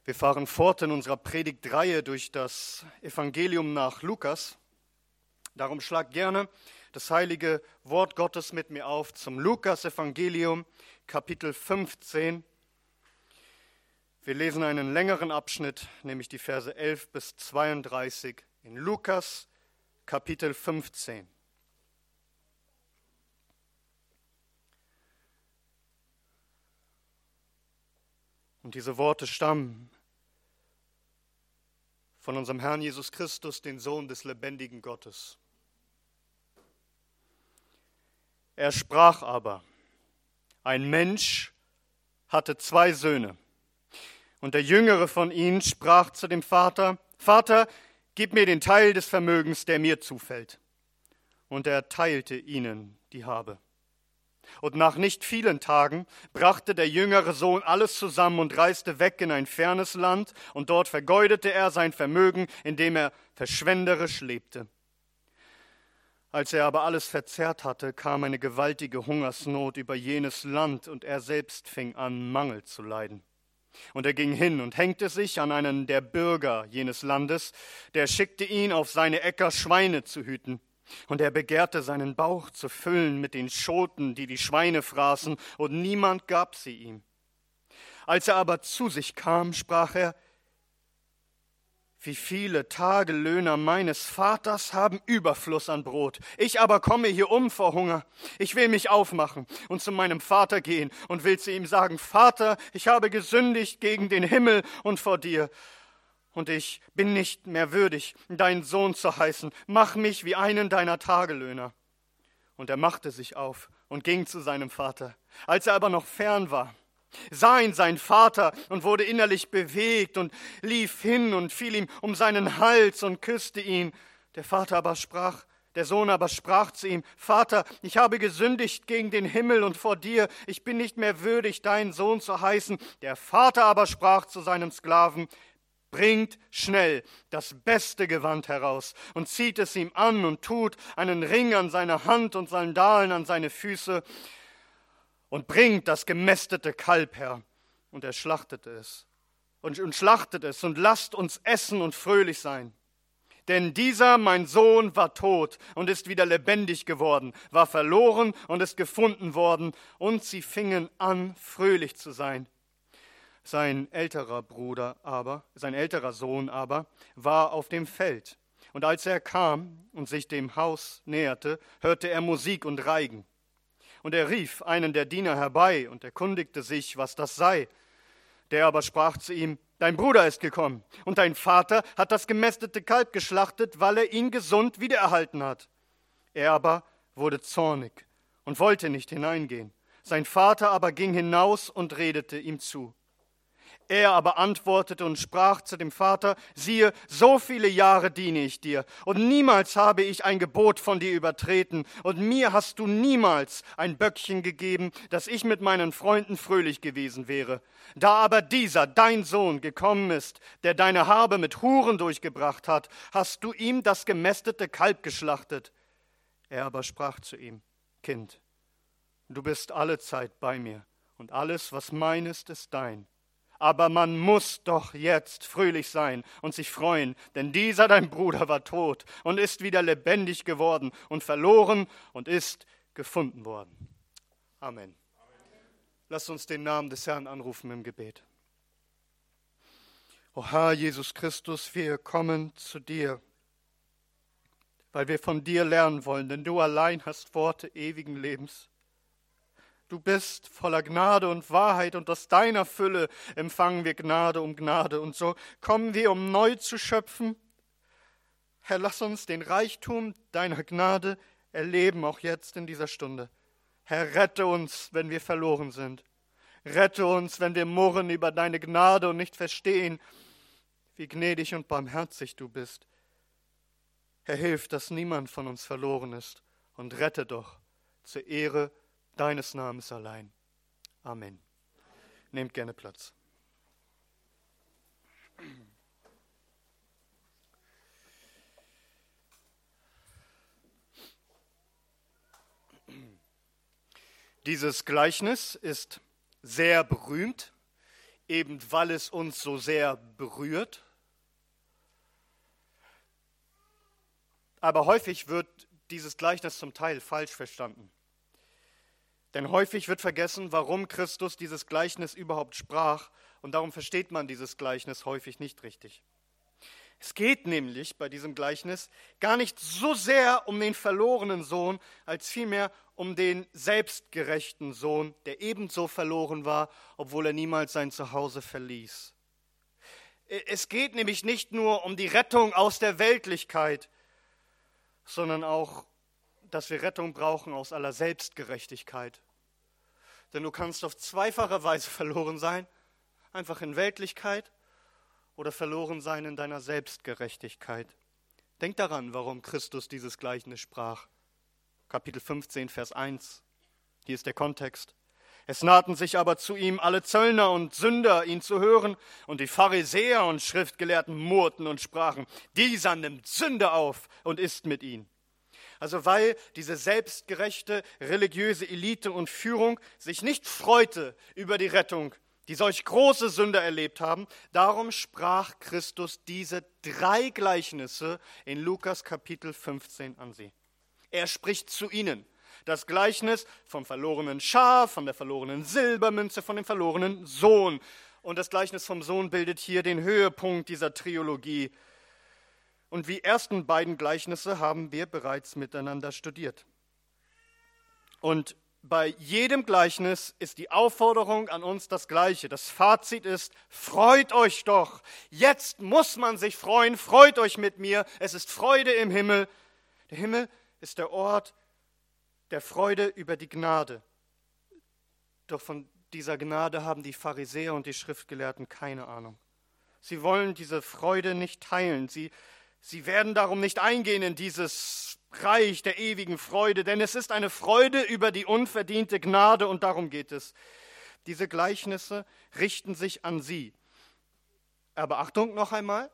Wir fahren fort in unserer Predigtreihe durch das Evangelium nach Lukas. Darum schlag gerne das heilige Wort Gottes mit mir auf zum Lukas-Evangelium, Kapitel 15. Wir lesen einen längeren Abschnitt, nämlich die Verse 11 bis 32 in Lukas, Kapitel 15. Und diese Worte stammen von unserem Herrn Jesus Christus, den Sohn des lebendigen Gottes. Er sprach aber: Ein Mensch hatte 2 Söhne. Und der jüngere von ihnen sprach zu dem Vater: Vater, gib mir den Teil des Vermögens, der mir zufällt. Und er teilte ihnen die Habe. Und nach nicht vielen Tagen brachte der jüngere Sohn alles zusammen und reiste weg in ein fernes Land, und dort vergeudete er sein Vermögen, indem er verschwenderisch lebte. Als er aber alles verzehrt hatte, kam eine gewaltige Hungersnot über jenes Land, und er selbst fing an, Mangel zu leiden. Und er ging hin und hängte sich an einen der Bürger jenes Landes, der schickte ihn auf seine Äcker, Schweine zu hüten. Und er begehrte, seinen Bauch zu füllen mit den Schoten, die die Schweine fraßen, und niemand gab sie ihm. Als er aber zu sich kam, sprach er: Wie viele Tagelöhner meines Vaters haben Überfluss an Brot. Ich aber komme hier um vor Hunger. Ich will mich aufmachen und zu meinem Vater gehen und will zu ihm sagen: Vater, ich habe gesündigt gegen den Himmel und vor dir. Und ich bin nicht mehr würdig, deinen Sohn zu heißen. Mach mich wie einen deiner Tagelöhner. Und er machte sich auf und ging zu seinem Vater. Als er aber noch fern war, sah ihn sein Vater und wurde innerlich bewegt und lief hin und fiel ihm um seinen Hals und küsste ihn. Der Sohn aber sprach zu ihm: Vater, ich habe gesündigt gegen den Himmel und vor dir. Ich bin nicht mehr würdig, deinen Sohn zu heißen. Der Vater aber sprach zu seinem Sklaven: Bringt schnell das beste Gewand heraus und zieht es ihm an und tut einen Ring an seine Hand und Sandalen an seine Füße und bringt das gemästete Kalb her. Und er schlachtet es und lasst uns essen und fröhlich sein. Denn dieser, mein Sohn, war tot und ist wieder lebendig geworden, war verloren und ist gefunden worden, und sie fingen an, fröhlich zu sein. Sein älterer Sohn aber war auf dem Feld. Und als er kam und sich dem Haus näherte, hörte er Musik und Reigen. Und er rief einen der Diener herbei und erkundigte sich, was das sei. Der aber sprach zu ihm: Dein Bruder ist gekommen, und dein Vater hat das gemästete Kalb geschlachtet, weil er ihn gesund wiedererhalten hat. Er aber wurde zornig und wollte nicht hineingehen. Sein Vater aber ging hinaus und redete ihm zu. Er aber antwortete und sprach zu dem Vater: Siehe, so viele Jahre diene ich dir, und niemals habe ich ein Gebot von dir übertreten, und mir hast du niemals ein Böckchen gegeben, dass ich mit meinen Freunden fröhlich gewesen wäre. Da aber dieser, dein Sohn, gekommen ist, der deine Habe mit Huren durchgebracht hat, hast du ihm das gemästete Kalb geschlachtet. Er aber sprach zu ihm: Kind, du bist allezeit bei mir, und alles, was mein ist dein. Aber man muss doch jetzt fröhlich sein und sich freuen, denn dieser, dein Bruder, war tot und ist wieder lebendig geworden und verloren und ist gefunden worden. Amen. Lasst uns den Namen des Herrn anrufen im Gebet. O Herr Jesus Christus, wir kommen zu dir, weil wir von dir lernen wollen, denn du allein hast Worte ewigen Lebens. Du bist voller Gnade und Wahrheit, und aus deiner Fülle empfangen wir Gnade um Gnade. Und so kommen wir, um neu zu schöpfen. Herr, lass uns den Reichtum deiner Gnade erleben, auch jetzt in dieser Stunde. Herr, rette uns, wenn wir verloren sind. Rette uns, wenn wir murren über deine Gnade und nicht verstehen, wie gnädig und barmherzig du bist. Herr, hilf, dass niemand von uns verloren ist, und rette doch zur Ehre deines Namens allein. Amen. Nehmt gerne Platz. Dieses Gleichnis ist sehr berühmt eben weil es uns so sehr berührt. Aber häufig wird dieses Gleichnis zum Teil falsch verstanden. Denn häufig wird vergessen, warum Christus dieses Gleichnis überhaupt sprach, und darum versteht man dieses Gleichnis häufig nicht richtig. Es geht nämlich bei diesem Gleichnis gar nicht so sehr um den verlorenen Sohn, als vielmehr um den selbstgerechten Sohn, der ebenso verloren war, obwohl er niemals sein Zuhause verließ. Es geht nämlich nicht nur um die Rettung aus der Weltlichkeit, sondern auch, dass wir Rettung brauchen aus aller Selbstgerechtigkeit. Denn du kannst auf zweifache Weise verloren sein, einfach in Weltlichkeit oder verloren sein in deiner Selbstgerechtigkeit. Denk daran, warum Christus dieses Gleichnis sprach. Kapitel 15, Vers 1. Hier ist der Kontext. Es nahten sich aber zu ihm alle Zöllner und Sünder, ihn zu hören, und die Pharisäer und Schriftgelehrten murrten und sprachen, dieser nimmt Sünder auf und isst mit ihnen. Also weil diese selbstgerechte religiöse Elite und Führung sich nicht freute über die Rettung, die solch große Sünder erlebt haben, darum sprach Christus diese 3 Gleichnisse in Lukas Kapitel 15 an sie. Er spricht zu ihnen. Das Gleichnis vom verlorenen Schaf, von der verlorenen Silbermünze, von dem verlorenen Sohn. Und das Gleichnis vom Sohn bildet hier den Höhepunkt dieser Trilogie. Und die ersten beiden Gleichnisse haben wir bereits miteinander studiert. Und bei jedem Gleichnis ist die Aufforderung an uns das Gleiche. Das Fazit ist, freut euch doch. Jetzt muss man sich freuen. Freut euch mit mir. Es ist Freude im Himmel. Der Himmel ist der Ort der Freude über die Gnade. Doch von dieser Gnade haben die Pharisäer und die Schriftgelehrten keine Ahnung. Sie wollen diese Freude nicht teilen. Sie werden darum nicht eingehen in dieses Reich der ewigen Freude, denn es ist eine Freude über die unverdiente Gnade und darum geht es. Diese Gleichnisse richten sich an sie. Aber Achtung noch einmal,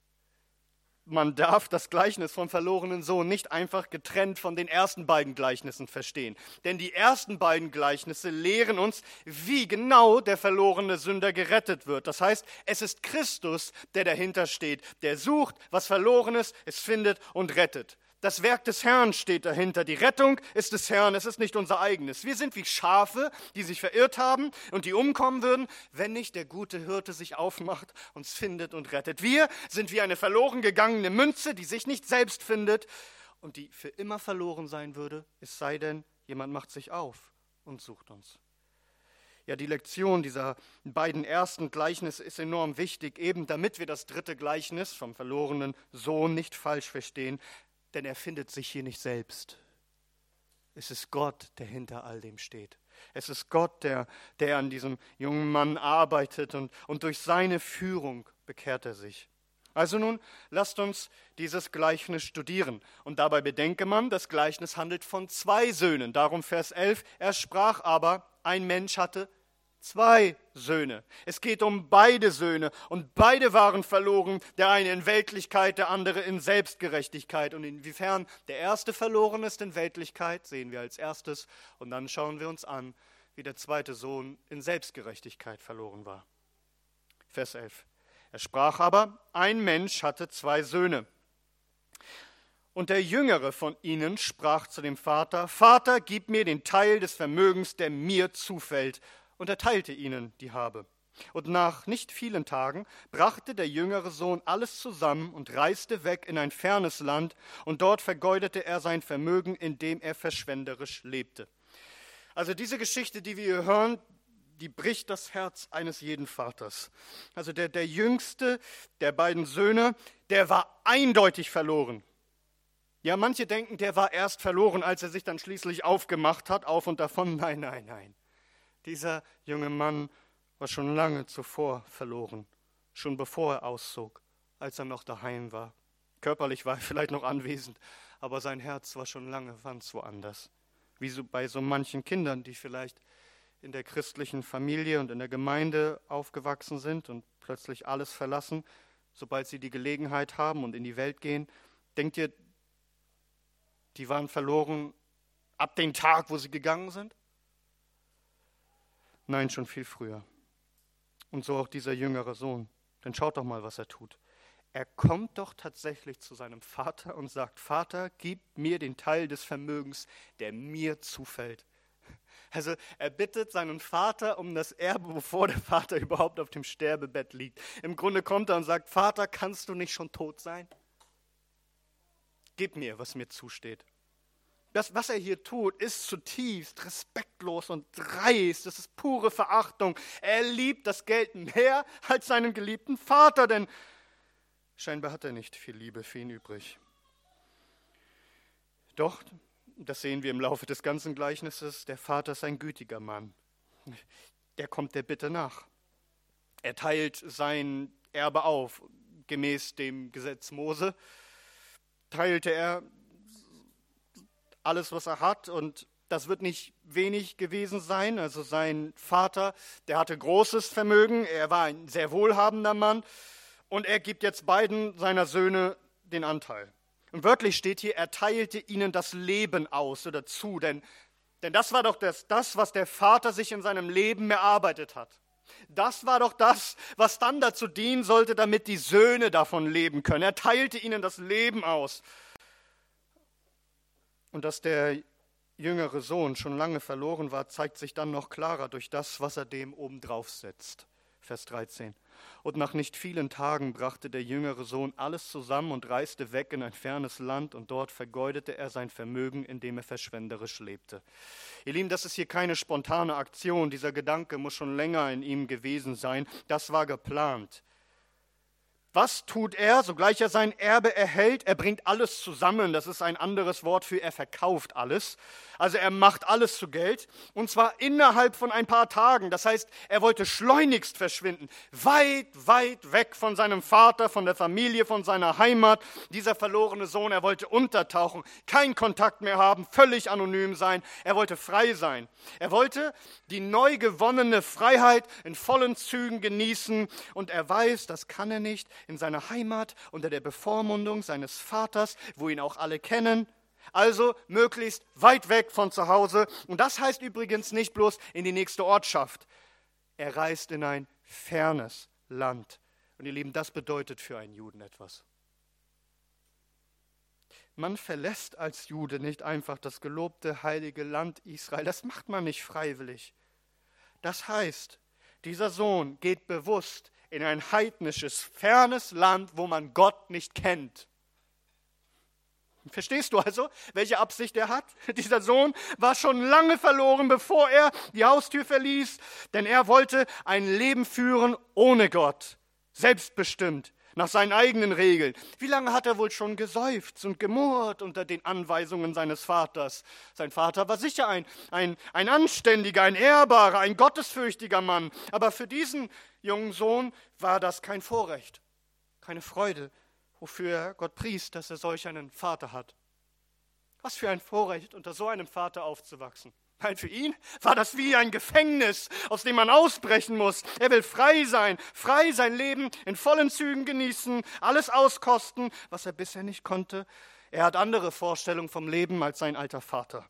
man darf das Gleichnis vom verlorenen Sohn nicht einfach getrennt von den ersten beiden Gleichnissen verstehen. Denn die ersten beiden Gleichnisse lehren uns, wie genau der verlorene Sünder gerettet wird. Das heißt, es ist Christus, der dahinter steht, der sucht, was verloren ist, es findet und rettet. Das Werk des Herrn steht dahinter. Die Rettung ist des Herrn, es ist nicht unser eigenes. Wir sind wie Schafe, die sich verirrt haben und die umkommen würden, wenn nicht der gute Hirte sich aufmacht, uns findet und rettet. Wir sind wie eine verloren gegangene Münze, die sich nicht selbst findet und die für immer verloren sein würde, es sei denn, jemand macht sich auf und sucht uns. Ja, die Lektion dieser beiden ersten Gleichnisse ist enorm wichtig, eben damit wir das dritte Gleichnis vom verlorenen Sohn nicht falsch verstehen. Denn er findet sich hier nicht selbst. Es ist Gott, der hinter all dem steht. Es ist Gott, der an diesem jungen Mann arbeitet und durch seine Führung bekehrt er sich. Also nun, lasst uns dieses Gleichnis studieren. Und dabei bedenke man, das Gleichnis handelt von 2 Söhnen. Darum Vers 11, er sprach aber, ein Mensch hatte 2 Söhne. Es geht um beide Söhne und beide waren verloren, der eine in Weltlichkeit, der andere in Selbstgerechtigkeit. Und inwiefern der erste verloren ist in Weltlichkeit, sehen wir als erstes. Und dann schauen wir uns an, wie der zweite Sohn in Selbstgerechtigkeit verloren war. Vers 11. Er sprach aber, ein Mensch hatte 2 Söhne. Und der Jüngere von ihnen sprach zu dem Vater, Vater, gib mir den Teil des Vermögens, der mir zufällt. Und er teilte ihnen die Habe. Und nach nicht vielen Tagen brachte der jüngere Sohn alles zusammen und reiste weg in ein fernes Land, und dort vergeudete er sein Vermögen, indem er verschwenderisch lebte. Also diese Geschichte, die wir hier hören, die bricht das Herz eines jeden Vaters. Also der jüngste der beiden Söhne, der war eindeutig verloren. Ja, manche denken, der war erst verloren, als er sich dann schließlich aufgemacht hat, auf und davon. Nein, nein, nein. Dieser junge Mann war schon lange zuvor verloren, schon bevor er auszog, als er noch daheim war. Körperlich war er vielleicht noch anwesend, aber sein Herz war schon lange ganz woanders. Wie so bei so manchen Kindern, die vielleicht in der christlichen Familie und in der Gemeinde aufgewachsen sind und plötzlich alles verlassen, sobald sie die Gelegenheit haben und in die Welt gehen. Denkt ihr, die waren verloren ab dem Tag, wo sie gegangen sind? Nein, schon viel früher. Und so auch dieser jüngere Sohn. Denn schaut doch mal, was er tut. Er kommt doch tatsächlich zu seinem Vater und sagt, Vater, gib mir den Teil des Vermögens, der mir zufällt. Also er bittet seinen Vater um das Erbe, bevor der Vater überhaupt auf dem Sterbebett liegt. Im Grunde kommt er und sagt, Vater, kannst du nicht schon tot sein? Gib mir, was mir zusteht. Das, was er hier tut, ist zutiefst respektlos und dreist. Das ist pure Verachtung. Er liebt das Geld mehr als seinen geliebten Vater, denn scheinbar hat er nicht viel Liebe für ihn übrig. Doch, das sehen wir im Laufe des ganzen Gleichnisses, der Vater ist ein gütiger Mann. Der kommt der Bitte nach. Er teilt sein Erbe auf. Gemäß dem Gesetz Mose teilte er alles, was er hat, und das wird nicht wenig gewesen sein. Also sein Vater, der hatte großes Vermögen, er war ein sehr wohlhabender Mann und er gibt jetzt beiden seiner Söhne den Anteil. Und wörtlich steht hier, er teilte ihnen das Leben aus oder zu, denn das war doch das, was der Vater sich in seinem Leben erarbeitet hat. Das war doch das, was dann dazu dienen sollte, damit die Söhne davon leben können. Er teilte ihnen das Leben aus. Und dass der jüngere Sohn schon lange verloren war, zeigt sich dann noch klarer durch das, was er dem obendrauf setzt. Vers 13. Und nach nicht vielen Tagen brachte der jüngere Sohn alles zusammen und reiste weg in ein fernes Land, und dort vergeudete er sein Vermögen, indem er verschwenderisch lebte. Ihr Lieben, das ist hier keine spontane Aktion. Dieser Gedanke muss schon länger in ihm gewesen sein. Das war geplant. Was tut er, sogleich er sein Erbe erhält? Er bringt alles zusammen. Das ist ein anderes Wort für er verkauft alles. Also er macht alles zu Geld, und zwar innerhalb von ein paar Tagen. Das heißt, er wollte schleunigst verschwinden, weit, weit weg von seinem Vater, von der Familie, von seiner Heimat. Dieser verlorene Sohn, er wollte untertauchen, keinen Kontakt mehr haben, völlig anonym sein. Er wollte frei sein. Er wollte die neu gewonnene Freiheit in vollen Zügen genießen, und er weiß, das kann er nicht in seiner Heimat unter der Bevormundung seines Vaters, wo ihn auch alle kennen. Also möglichst weit weg von zu Hause. Und das heißt übrigens nicht bloß in die nächste Ortschaft. Er reist in ein fernes Land. Und ihr Lieben, das bedeutet für einen Juden etwas. Man verlässt als Jude nicht einfach das gelobte heilige Land Israel. Das macht man nicht freiwillig. Das heißt, dieser Sohn geht bewusst in ein heidnisches, fernes Land, wo man Gott nicht kennt. Verstehst du also, welche Absicht er hat? Dieser Sohn war schon lange verloren, bevor er die Haustür verließ, denn er wollte ein Leben führen ohne Gott, selbstbestimmt, nach seinen eigenen Regeln. Wie lange hat er wohl schon geseufzt und gemurrt unter den Anweisungen seines Vaters? Sein Vater war sicher ein anständiger, ein ehrbarer, ein gottesfürchtiger Mann, aber für diesen jungen Sohn war das kein Vorrecht, keine Freude, wofür er Gott pries, dass er solch einen Vater hat. Was für ein Vorrecht, unter so einem Vater aufzuwachsen. Weil für ihn war das wie ein Gefängnis, aus dem man ausbrechen muss. Er will frei sein Leben in vollen Zügen genießen, alles auskosten, was er bisher nicht konnte. Er hat andere Vorstellungen vom Leben als sein alter Vater.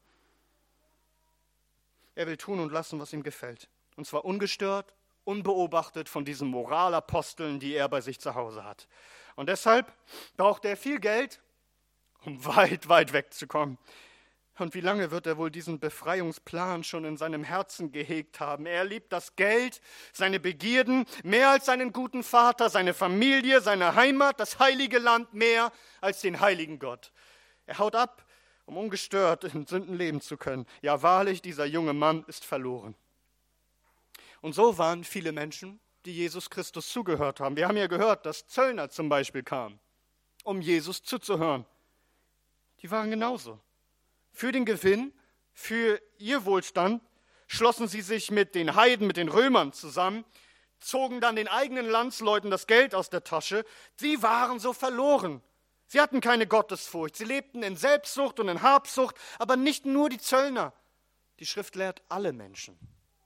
Er will tun und lassen, was ihm gefällt. Und zwar ungestört, unbeobachtet von diesen Moralaposteln, die er bei sich zu Hause hat. Und deshalb braucht er viel Geld, um weit, weit wegzukommen. Und wie lange wird er wohl diesen Befreiungsplan schon in seinem Herzen gehegt haben? Er liebt das Geld, seine Begierden, mehr als seinen guten Vater, seine Familie, seine Heimat, das heilige Land, mehr als den heiligen Gott. Er haut ab, um ungestört in Sünden leben zu können. Ja, wahrlich, dieser junge Mann ist verloren. Und so waren viele Menschen, die Jesus Christus zugehört haben. Wir haben ja gehört, dass Zöllner zum Beispiel kamen, um Jesus zuzuhören. Die waren genauso. Für den Gewinn, für ihr Wohlstand, schlossen sie sich mit den Heiden, mit den Römern zusammen, zogen dann den eigenen Landsleuten das Geld aus der Tasche. Sie waren so verloren. Sie hatten keine Gottesfurcht. Sie lebten in Selbstsucht und in Habsucht, aber nicht nur die Zöllner. Die Schrift lehrt alle Menschen.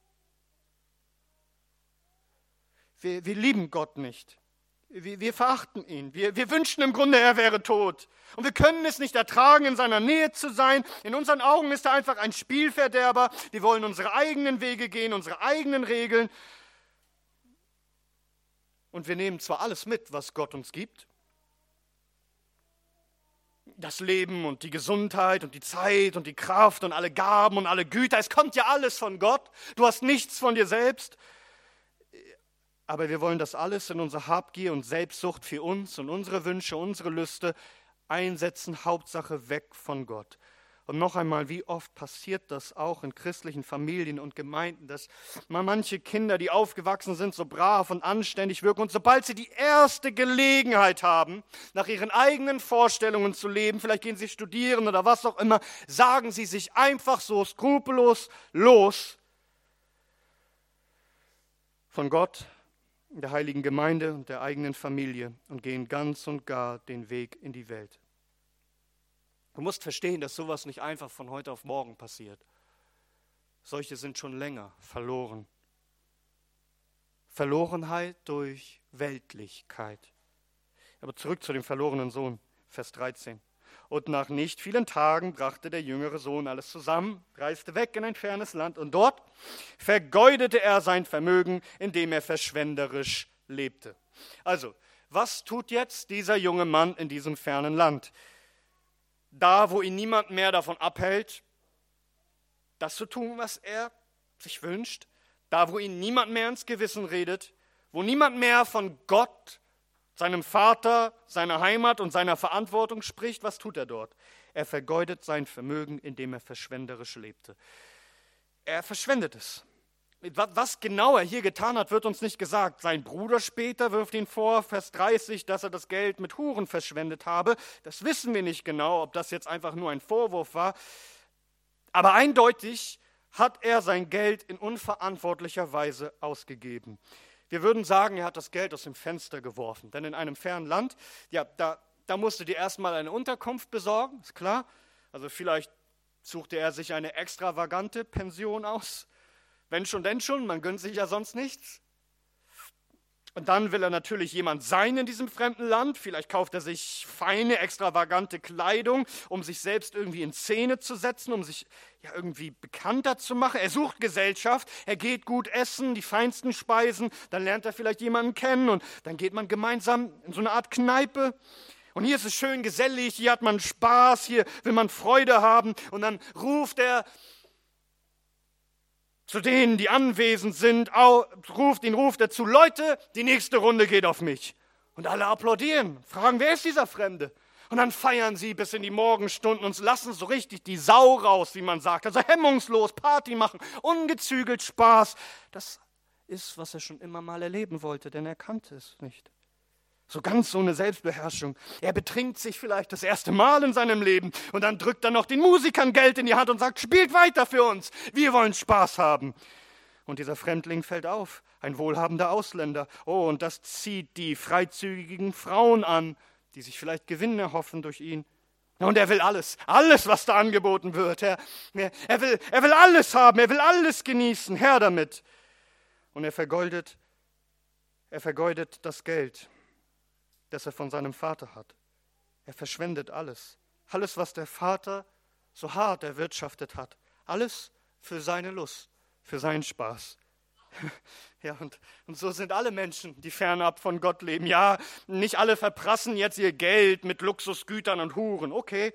Wir lieben Gott nicht. Wir verachten ihn. Wir wünschen im Grunde, er wäre tot. Und wir können es nicht ertragen, in seiner Nähe zu sein. In unseren Augen ist er einfach ein Spielverderber. Wir wollen unsere eigenen Wege gehen, unsere eigenen Regeln. Und wir nehmen zwar alles mit, was Gott uns gibt, das Leben und die Gesundheit und die Zeit und die Kraft und alle Gaben und alle Güter, es kommt ja alles von Gott, du hast nichts von dir selbst, aber wir wollen das alles in unsere Habgier und Selbstsucht für uns und unsere Wünsche, unsere Lüste einsetzen, Hauptsache weg von Gott. Und noch einmal, wie oft passiert das auch in christlichen Familien und Gemeinden, dass manche Kinder, die aufgewachsen sind, so brav und anständig wirken und sobald sie die erste Gelegenheit haben, nach ihren eigenen Vorstellungen zu leben, vielleicht gehen sie studieren oder was auch immer, sagen sie sich einfach so skrupellos los von Gott, der heiligen Gemeinde und der eigenen Familie und gehen ganz und gar den Weg in die Welt. Du musst verstehen, dass sowas nicht einfach von heute auf morgen passiert. Solche sind schon länger verloren. Verlorenheit durch Weltlichkeit. Aber zurück zu dem verlorenen Sohn, Vers 13. Und nach nicht vielen Tagen brachte der jüngere Sohn alles zusammen, reiste weg in ein fernes Land und dort vergeudete er sein Vermögen, indem er verschwenderisch lebte. Also, was tut jetzt dieser junge Mann in diesem fernen Land? Da, wo ihn niemand mehr davon abhält, das zu tun, was er sich wünscht, da, wo ihn niemand mehr ins Gewissen redet, wo niemand mehr von Gott, seinem Vater, seiner Heimat und seiner Verantwortung spricht, was tut er dort? Er vergeudet sein Vermögen, indem er verschwenderisch lebte. Er verschwendet es. Was genau er hier getan hat, wird uns nicht gesagt. Sein Bruder später wirft ihn vor, Vers 30, dass er das Geld mit Huren verschwendet habe. Das wissen wir nicht genau, ob das jetzt einfach nur ein Vorwurf war. Aber eindeutig hat er sein Geld in unverantwortlicher Weise ausgegeben. Wir würden sagen, er hat das Geld aus dem Fenster geworfen. Denn in einem fernen Land, ja, da musst du dir erstmal eine Unterkunft besorgen, ist klar. Also vielleicht suchte er sich eine extravagante Pension aus. Wenn schon, denn schon, man gönnt sich ja sonst nichts. Und dann will er natürlich jemand sein in diesem fremden Land. Vielleicht kauft er sich feine, extravagante Kleidung, um sich selbst irgendwie in Szene zu setzen, um sich ja irgendwie bekannter zu machen. Er sucht Gesellschaft, er geht gut essen, die feinsten Speisen. Dann lernt er vielleicht jemanden kennen und dann geht man gemeinsam in so eine Art Kneipe. Und hier ist es schön gesellig, hier hat man Spaß, hier will man Freude haben. Und dann ruft er zu denen, die anwesend sind, ruft er zu, Leute, die nächste Runde geht auf mich. Und alle applaudieren, fragen, wer ist dieser Fremde? Und dann feiern sie bis in die Morgenstunden und lassen so richtig die Sau raus, wie man sagt. Also hemmungslos Party machen, ungezügelt Spaß. Das ist, was er schon immer mal erleben wollte, denn er kannte es nicht. So ganz ohne Selbstbeherrschung. Er betrinkt sich vielleicht das erste Mal in seinem Leben und dann drückt er noch den Musikern Geld in die Hand und sagt, spielt weiter für uns, wir wollen Spaß haben. Und dieser Fremdling fällt auf, ein wohlhabender Ausländer. Oh, und das zieht die freizügigen Frauen an, die sich vielleicht Gewinn erhoffen durch ihn. Und er will alles, was da angeboten wird. Er will alles haben, er will alles genießen, her damit. Und er vergeudet das Geld, das er von seinem Vater hat. Er verschwendet alles. Alles, was der Vater so hart erwirtschaftet hat. Alles für seine Lust, für seinen Spaß. Ja, und so sind alle Menschen, die fernab von Gott leben. Ja, nicht alle verprassen jetzt ihr Geld mit Luxusgütern und Huren, okay.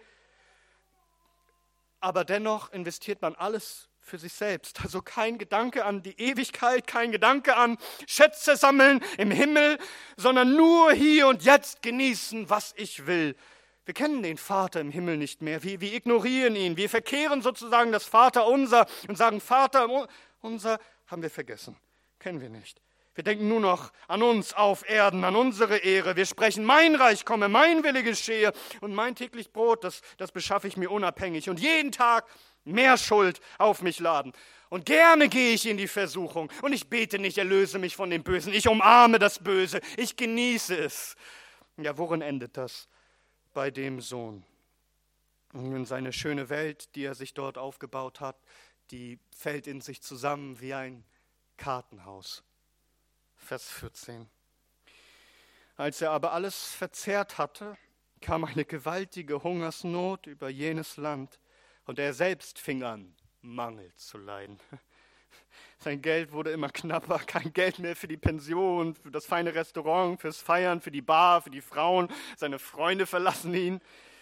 Aber dennoch investiert man alles für sich selbst. Also kein Gedanke an die Ewigkeit, kein Gedanke an Schätze sammeln im Himmel, sondern nur hier und jetzt genießen, was ich will. Wir kennen den Vater im Himmel nicht mehr. Wir ignorieren ihn. Wir verkehren sozusagen das Vaterunser und sagen, Vater unser haben wir vergessen. Kennen wir nicht. Wir denken nur noch an uns auf Erden, an unsere Ehre. Wir sprechen, mein Reich komme, mein Wille geschehe und mein täglich Brot, das beschaffe ich mir unabhängig. Und jeden Tag mehr Schuld auf mich laden. Und gerne gehe ich in die Versuchung. Und ich bete nicht, erlöse mich von dem Bösen. Ich umarme das Böse. Ich genieße es. Ja, worin endet das? Bei dem Sohn. Und seine schöne Welt, die er sich dort aufgebaut hat, die fällt in sich zusammen wie ein Kartenhaus. Vers 14. Als er aber alles verzehrt hatte, kam eine gewaltige Hungersnot über jenes Land. Und er selbst fing an, Mangel zu leiden. Sein Geld wurde immer knapper, kein Geld mehr für die Pension, für das feine Restaurant, fürs Feiern, für die Bar, für die Frauen. Seine Freunde verlassen ihn.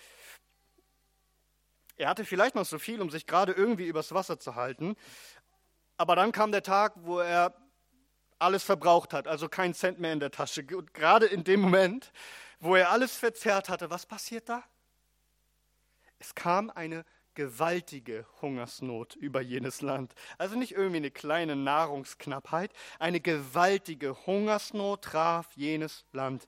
Er hatte vielleicht noch so viel, um sich gerade irgendwie übers Wasser zu halten. Aber dann kam der Tag, wo er alles verbraucht hat, also kein Cent mehr in der Tasche. Und gerade in dem Moment, wo er alles verzehrt hatte, was passiert da? Es kam eine gewaltige Hungersnot über jenes Land. Also nicht irgendwie eine kleine Nahrungsknappheit, eine gewaltige Hungersnot traf jenes Land.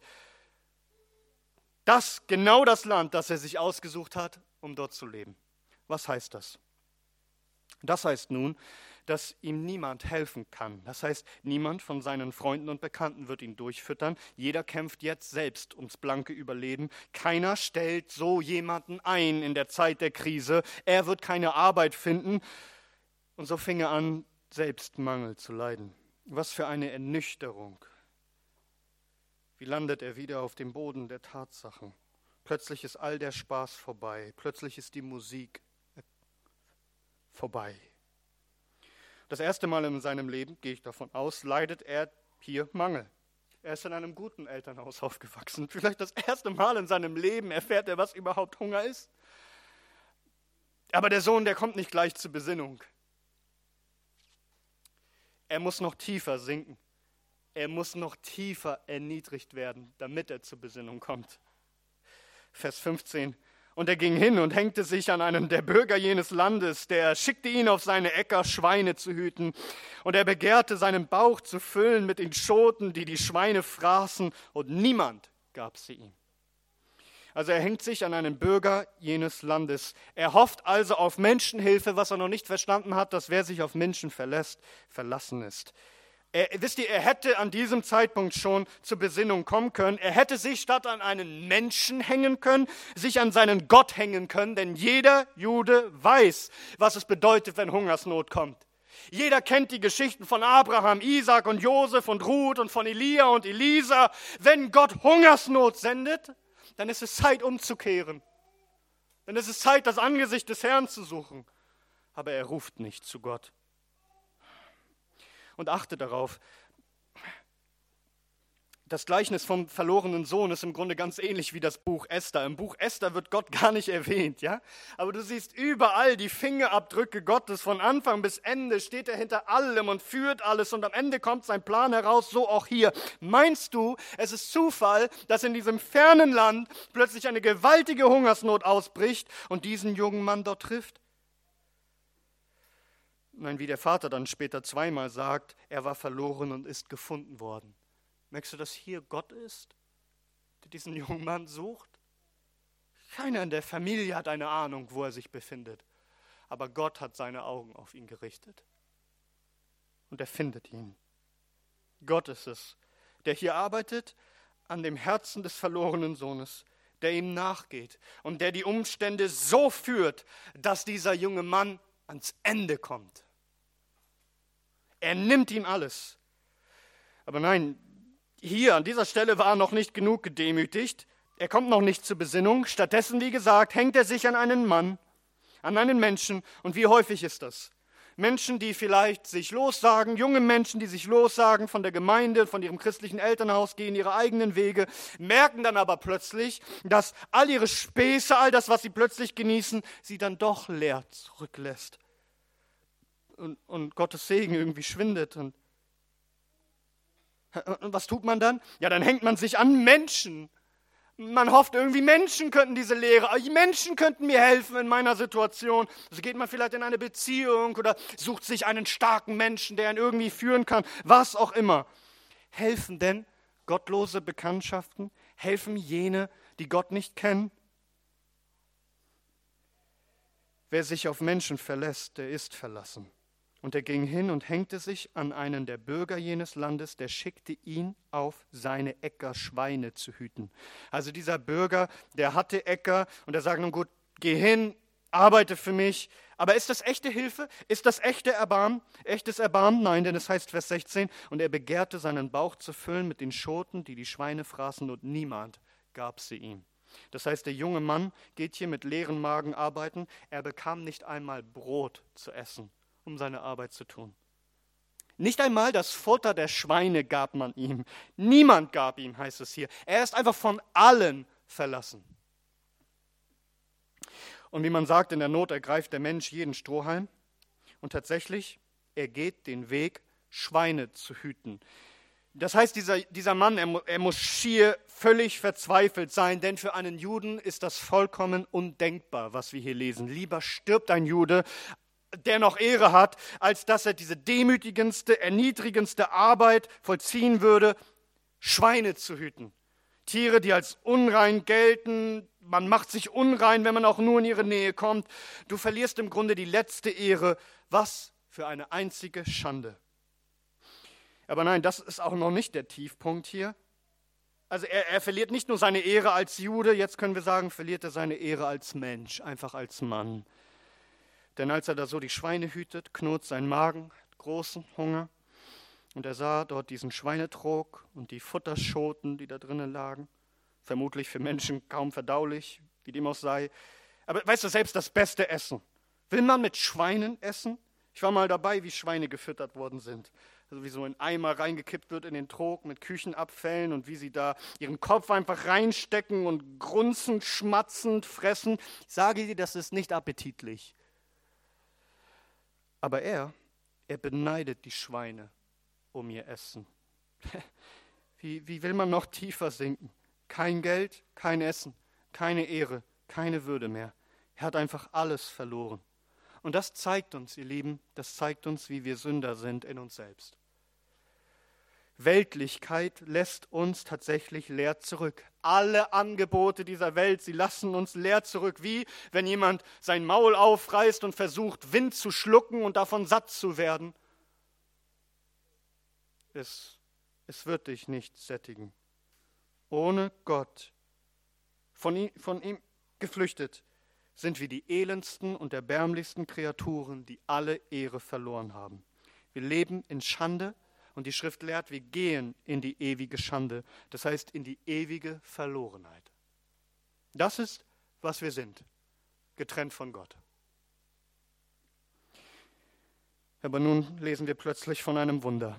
Genau das Land, das er sich ausgesucht hat, um dort zu leben. Was heißt das? Das heißt nun, dass ihm niemand helfen kann. Das heißt, niemand von seinen Freunden und Bekannten wird ihn durchfüttern. Jeder kämpft jetzt selbst ums blanke Überleben. Keiner stellt so jemanden ein in der Zeit der Krise. Er wird keine Arbeit finden. Und so fing er an, selbst Mangel zu leiden. Was für eine Ernüchterung. Wie landet er wieder auf dem Boden der Tatsachen? Plötzlich ist all der Spaß vorbei. Plötzlich ist die Musik vorbei. Das erste Mal in seinem Leben, gehe ich davon aus, leidet er hier Mangel. Er ist in einem guten Elternhaus aufgewachsen. Vielleicht das erste Mal in seinem Leben erfährt er, was überhaupt Hunger ist. Aber der Sohn, der kommt nicht gleich zur Besinnung. Er muss noch tiefer sinken. Er muss noch tiefer erniedrigt werden, damit er zur Besinnung kommt. Vers 15. Und er ging hin und hängte sich an einen der Bürger jenes Landes, der schickte ihn auf seine Äcker, Schweine zu hüten. Und er begehrte, seinen Bauch zu füllen mit den Schoten, die die Schweine fraßen, und niemand gab sie ihm. Also er hängt sich an einen Bürger jenes Landes. Er hofft also auf Menschenhilfe, was er noch nicht verstanden hat, dass wer sich auf Menschen verlässt, verlassen ist. Er hätte an diesem Zeitpunkt schon zur Besinnung kommen können. Er hätte sich statt an einen Menschen hängen können, sich an seinen Gott hängen können, denn jeder Jude weiß, was es bedeutet, wenn Hungersnot kommt. Jeder kennt die Geschichten von Abraham, Isaak und Josef und Ruth und von Elia und Elisa. Wenn Gott Hungersnot sendet, dann ist es Zeit umzukehren. Dann ist es Zeit, das Angesicht des Herrn zu suchen. Aber er ruft nicht zu Gott. Und achte darauf, das Gleichnis vom verlorenen Sohn ist im Grunde ganz ähnlich wie das Buch Esther. Im Buch Esther wird Gott gar nicht erwähnt, ja? Aber du siehst überall die Fingerabdrücke Gottes. Von Anfang bis Ende steht er hinter allem und führt alles und am Ende kommt sein Plan heraus, so auch hier. Meinst du, es ist Zufall, dass in diesem fernen Land plötzlich eine gewaltige Hungersnot ausbricht und diesen jungen Mann dort trifft? Nein, wie der Vater dann später zweimal sagt, er war verloren und ist gefunden worden. Merkst du, dass hier Gott ist, der diesen jungen Mann sucht? Keiner in der Familie hat eine Ahnung, wo er sich befindet. Aber Gott hat seine Augen auf ihn gerichtet. Und er findet ihn. Gott ist es, der hier arbeitet an dem Herzen des verlorenen Sohnes, der ihm nachgeht und der die Umstände so führt, dass dieser junge Mann ans Ende kommt. Er nimmt ihm alles. Aber nein, hier an dieser Stelle war er noch nicht genug gedemütigt. Er kommt noch nicht zur Besinnung. Stattdessen, wie gesagt, hängt er sich an einen Mann, an einen Menschen. Und wie häufig ist das? Menschen, die vielleicht sich lossagen, junge Menschen, die sich lossagen von der Gemeinde, von ihrem christlichen Elternhaus, gehen ihre eigenen Wege, merken dann aber plötzlich, dass all ihre Späße, all das, was sie plötzlich genießen, sie dann doch leer zurücklässt. Und Gottes Segen irgendwie schwindet. Und was tut man dann? Ja, dann hängt man sich an Menschen. Man hofft irgendwie, Menschen könnten diese Lehre, Menschen könnten mir helfen in meiner Situation. So geht man vielleicht in eine Beziehung oder sucht sich einen starken Menschen, der ihn irgendwie führen kann. Was auch immer. Helfen denn gottlose Bekanntschaften? Helfen jene, die Gott nicht kennen? Wer sich auf Menschen verlässt, der ist verlassen. Und er ging hin und hängte sich an einen der Bürger jenes Landes, der schickte ihn auf seine Äcker, Schweine zu hüten. Also dieser Bürger, der hatte Äcker und er sagt, nun gut, geh hin, arbeite für mich. Aber ist das echte Hilfe? Ist das echte Erbarmen? Echtes Erbarmen? Nein, denn es heißt Vers 16, und er begehrte seinen Bauch zu füllen mit den Schoten, die die Schweine fraßen, und niemand gab sie ihm. Das heißt, der junge Mann geht hier mit leeren Magen arbeiten. Er bekam nicht einmal Brot zu essen, um seine Arbeit zu tun. Nicht einmal das Futter der Schweine gab man ihm. Niemand gab ihm, heißt es hier. Er ist einfach von allen verlassen. Und wie man sagt, in der Not ergreift der Mensch jeden Strohhalm. Und tatsächlich, er geht den Weg, Schweine zu hüten. Das heißt, dieser Mann, er muss schier völlig verzweifelt sein, denn für einen Juden ist das vollkommen undenkbar, was wir hier lesen. Lieber stirbt ein Jude, der noch Ehre hat, als dass er diese demütigendste, erniedrigendste Arbeit vollziehen würde, Schweine zu hüten. Tiere, die als unrein gelten, man macht sich unrein, wenn man auch nur in ihre Nähe kommt. Du verlierst im Grunde die letzte Ehre. Was für eine einzige Schande. Aber nein, das ist auch noch nicht der Tiefpunkt hier. Also er verliert nicht nur seine Ehre als Jude, jetzt können wir sagen, verliert er seine Ehre als Mensch, einfach als Mann. Denn als er da so die Schweine hütet, knurrt sein Magen, hat großen Hunger. Und er sah dort diesen Schweinetrog und die Futterschoten, die da drinnen lagen. Vermutlich für Menschen kaum verdaulich, wie dem auch sei. Aber weißt du, selbst das beste Essen. Will man mit Schweinen essen? Ich war mal dabei, wie Schweine gefüttert worden sind. Also wie so ein Eimer reingekippt wird in den Trog mit Küchenabfällen und wie sie da ihren Kopf einfach reinstecken und grunzend, schmatzend fressen. Ich sage dir, das ist nicht appetitlich. Aber er beneidet die Schweine um ihr Essen. Wie will man noch tiefer sinken? Kein Geld, kein Essen, keine Ehre, keine Würde mehr. Er hat einfach alles verloren. Und das zeigt uns, ihr Lieben, das zeigt uns, wie wir Sünder sind in uns selbst. Weltlichkeit lässt uns tatsächlich leer zurück. Alle Angebote dieser Welt, sie lassen uns leer zurück. Wie wenn jemand sein Maul aufreißt und versucht, Wind zu schlucken und davon satt zu werden. Es wird dich nicht sättigen. Ohne Gott, von ihm geflüchtet, sind wir die elendsten und erbärmlichsten Kreaturen, die alle Ehre verloren haben. Wir leben in Schande und die Schrift lehrt, wir gehen in die ewige Schande, das heißt in die ewige Verlorenheit. Das ist, was wir sind, getrennt von Gott. Aber nun lesen wir plötzlich von einem Wunder.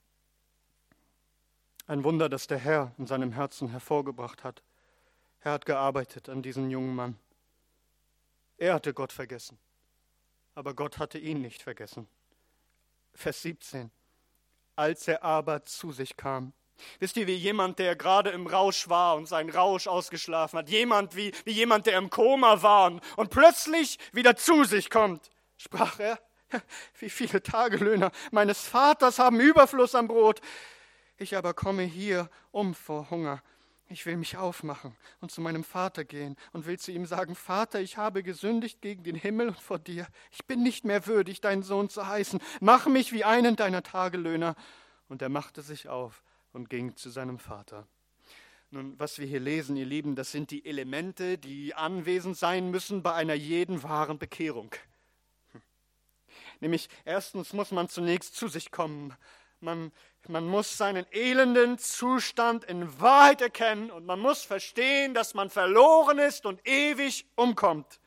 Ein Wunder, das der Herr in seinem Herzen hervorgebracht hat. Er hat gearbeitet an diesem jungen Mann. Er hatte Gott vergessen, aber Gott hatte ihn nicht vergessen. Vers 17. Als er aber zu sich kam. Wisst ihr, wie jemand, der gerade im Rausch war und seinen Rausch ausgeschlafen hat, wie jemand, der im Koma war und plötzlich wieder zu sich kommt, sprach er, wie viele Tagelöhner meines Vaters haben Überfluss an Brot. Ich aber komme hier vor Hunger. Ich will mich aufmachen und zu meinem Vater gehen und will zu ihm sagen, Vater, ich habe gesündigt gegen den Himmel und vor dir. Ich bin nicht mehr würdig, dein Sohn zu heißen. Mach mich wie einen deiner Tagelöhner. Und er machte sich auf und ging zu seinem Vater. Nun, was wir hier lesen, ihr Lieben, das sind die Elemente, die anwesend sein müssen bei einer jeden wahren Bekehrung. Nämlich, erstens muss man zunächst zu sich kommen. Man muss seinen elenden Zustand in Wahrheit erkennen und man muss verstehen, dass man verloren ist und ewig umkommt.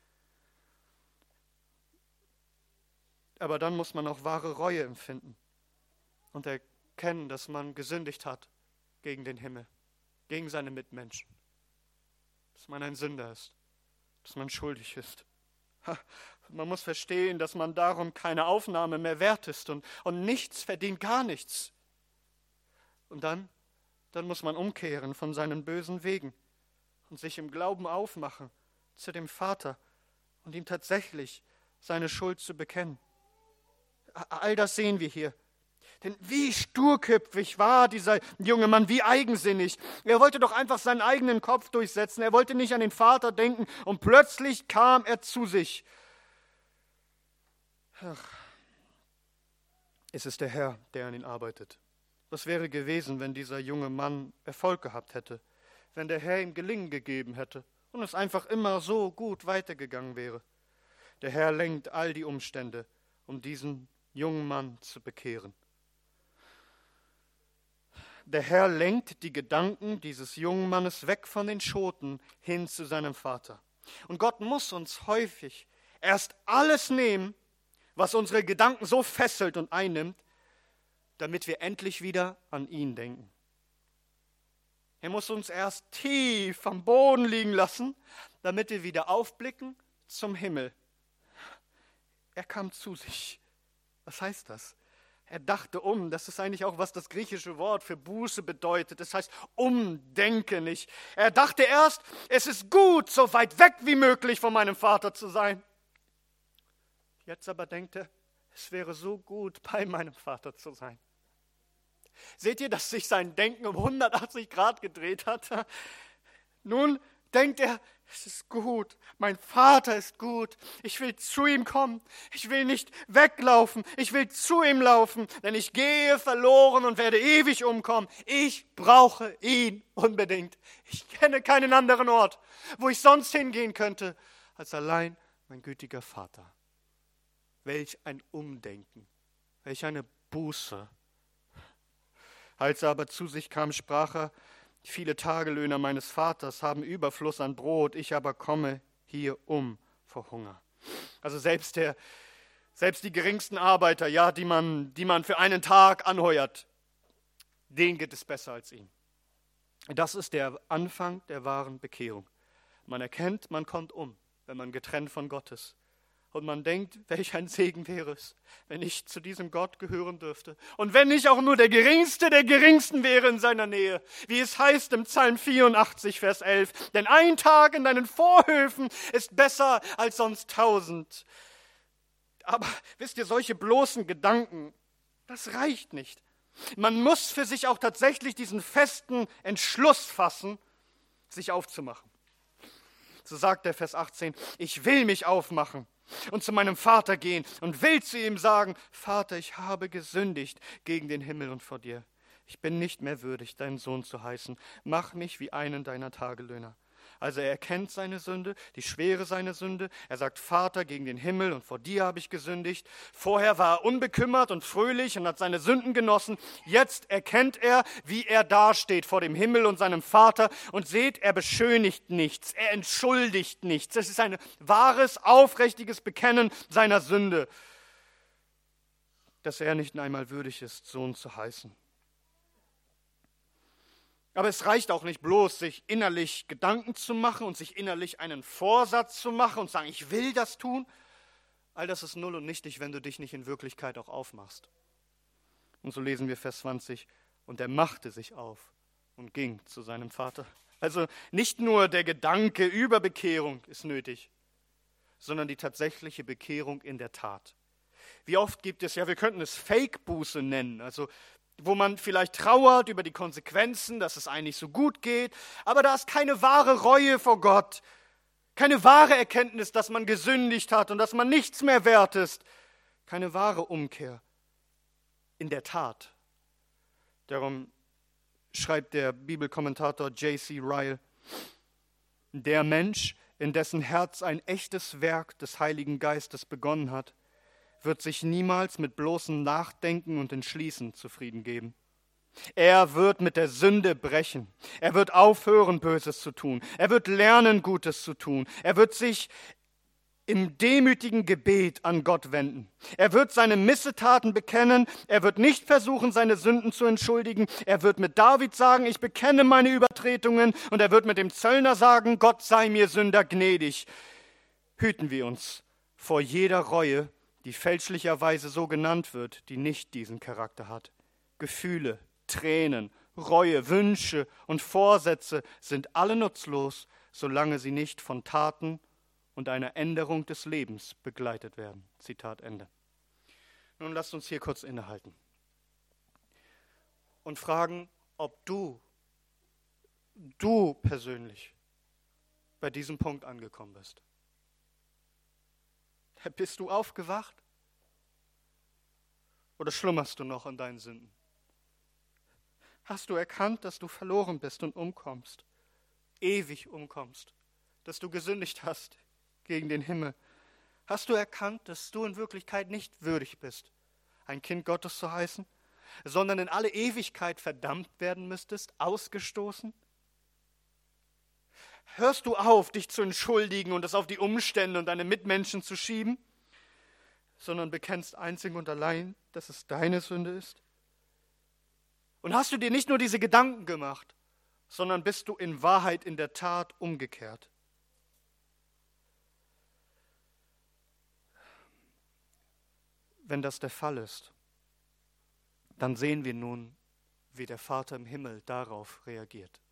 Aber dann muss man auch wahre Reue empfinden und erkennen, dass man gesündigt hat gegen den Himmel, gegen seine Mitmenschen. Dass man ein Sünder ist, dass man schuldig ist. Man muss verstehen, dass man darum keine Aufnahme mehr wert ist und nichts verdient, gar nichts. Und dann muss man umkehren von seinen bösen Wegen und sich im Glauben aufmachen zu dem Vater und ihm tatsächlich seine Schuld zu bekennen. All das sehen wir hier. Denn wie sturköpfig war dieser junge Mann, wie eigensinnig. Er wollte doch einfach seinen eigenen Kopf durchsetzen. Er wollte nicht an den Vater denken und plötzlich kam er zu sich. Ach, es ist der Herr, der an ihn arbeitet. Was wäre gewesen, wenn dieser junge Mann Erfolg gehabt hätte, wenn der Herr ihm Gelingen gegeben hätte und es einfach immer so gut weitergegangen wäre? Der Herr lenkt all die Umstände, um diesen jungen Mann zu bekehren. Der Herr lenkt die Gedanken dieses jungen Mannes weg von den Schoten hin zu seinem Vater. Und Gott muss uns häufig erst alles nehmen, was unsere Gedanken so fesselt und einnimmt, damit wir endlich wieder an ihn denken. Er muss uns erst tief am Boden liegen lassen, damit wir wieder aufblicken zum Himmel. Er kam zu sich. Was heißt das? Er dachte um. Das ist eigentlich auch, was das griechische Wort für Buße bedeutet. Das heißt umdenken nicht. Er dachte erst, es ist gut, so weit weg wie möglich von meinem Vater zu sein. Jetzt aber denkt er, es wäre so gut, bei meinem Vater zu sein. Seht ihr, dass sich sein Denken um 180 Grad gedreht hat? Nun denkt er, es ist gut, mein Vater ist gut, ich will zu ihm kommen, ich will nicht weglaufen, ich will zu ihm laufen, denn ich gehe verloren und werde ewig umkommen. Ich brauche ihn unbedingt. Ich kenne keinen anderen Ort, wo ich sonst hingehen könnte, als allein mein gütiger Vater. Welch ein Umdenken, welch eine Buße. Als er aber zu sich kam, sprach er, viele Tagelöhner meines Vaters haben Überfluss an Brot, ich aber komme hier um vor Hunger. Also selbst die geringsten Arbeiter, ja, die man für einen Tag anheuert, denen geht es besser als ihm. Das ist der Anfang der wahren Bekehrung. Man erkennt, man kommt um, wenn man getrennt von Gott ist. Und man denkt, welch ein Segen wäre es, wenn ich zu diesem Gott gehören dürfte. Und wenn ich auch nur der Geringste der Geringsten wäre in seiner Nähe. Wie es heißt im Psalm 84, Vers 11. Denn ein Tag in deinen Vorhöfen ist besser als sonst 1000. Aber wisst ihr, solche bloßen Gedanken, das reicht nicht. Man muss für sich auch tatsächlich diesen festen Entschluss fassen, sich aufzumachen. So sagt der Vers 18, ich will mich aufmachen und zu meinem Vater gehen und will zu ihm sagen, Vater, ich habe gesündigt gegen den Himmel und vor dir. Ich bin nicht mehr würdig, dein Sohn zu heißen. Mach mich wie einen deiner Tagelöhner. Also er erkennt seine Sünde, die Schwere seiner Sünde. Er sagt, Vater, gegen den Himmel und vor dir habe ich gesündigt. Vorher war er unbekümmert und fröhlich und hat seine Sünden genossen. Jetzt erkennt er, wie er dasteht vor dem Himmel und seinem Vater. Und seht, er beschönigt nichts, er entschuldigt nichts. Es ist ein wahres, aufrichtiges Bekennen seiner Sünde, dass er nicht einmal würdig ist, Sohn zu heißen. Aber es reicht auch nicht bloß, sich innerlich Gedanken zu machen und sich innerlich einen Vorsatz zu machen und sagen, ich will das tun. All das ist null und nichtig, wenn du dich nicht in Wirklichkeit auch aufmachst. Und so lesen wir Vers 20, und er machte sich auf und ging zu seinem Vater. Also nicht nur der Gedanke über Bekehrung ist nötig, sondern die tatsächliche Bekehrung in der Tat. Wie oft gibt es, ja, wir könnten es Fake-Buße nennen, also wo man vielleicht trauert über die Konsequenzen, dass es eigentlich so gut geht, aber da ist keine wahre Reue vor Gott, keine wahre Erkenntnis, dass man gesündigt hat und dass man nichts mehr wert ist, keine wahre Umkehr in der Tat. Darum schreibt der Bibelkommentator J.C. Ryle, der Mensch, in dessen Herz ein echtes Werk des Heiligen Geistes begonnen hat, wird sich niemals mit bloßem Nachdenken und Entschließen zufrieden geben. Er wird mit der Sünde brechen. Er wird aufhören, Böses zu tun. Er wird lernen, Gutes zu tun. Er wird sich im demütigen Gebet an Gott wenden. Er wird seine Missetaten bekennen. Er wird nicht versuchen, seine Sünden zu entschuldigen. Er wird mit David sagen, ich bekenne meine Übertretungen. Und er wird mit dem Zöllner sagen, Gott sei mir Sünder gnädig. Hüten wir uns vor jeder Reue, die fälschlicherweise so genannt wird, die nicht diesen Charakter hat. Gefühle, Tränen, Reue, Wünsche und Vorsätze sind alle nutzlos, solange sie nicht von Taten und einer Änderung des Lebens begleitet werden. Zitat Ende. Nun lasst uns hier kurz innehalten und fragen, ob du persönlich bei diesem Punkt angekommen bist. Bist du aufgewacht? Oder schlummerst du noch in deinen Sünden? Hast du erkannt, dass du verloren bist und umkommst, ewig umkommst, dass du gesündigt hast gegen den Himmel? Hast du erkannt, dass du in Wirklichkeit nicht würdig bist, ein Kind Gottes zu heißen, sondern in alle Ewigkeit verdammt werden müsstest, ausgestoßen? Hörst du auf, dich zu entschuldigen und es auf die Umstände und deine Mitmenschen zu schieben, sondern bekennst einzig und allein, dass es deine Sünde ist? Und hast du dir nicht nur diese Gedanken gemacht, sondern bist du in Wahrheit in der Tat umgekehrt? Wenn das der Fall ist, dann sehen wir nun, wie der Vater im Himmel darauf reagiert.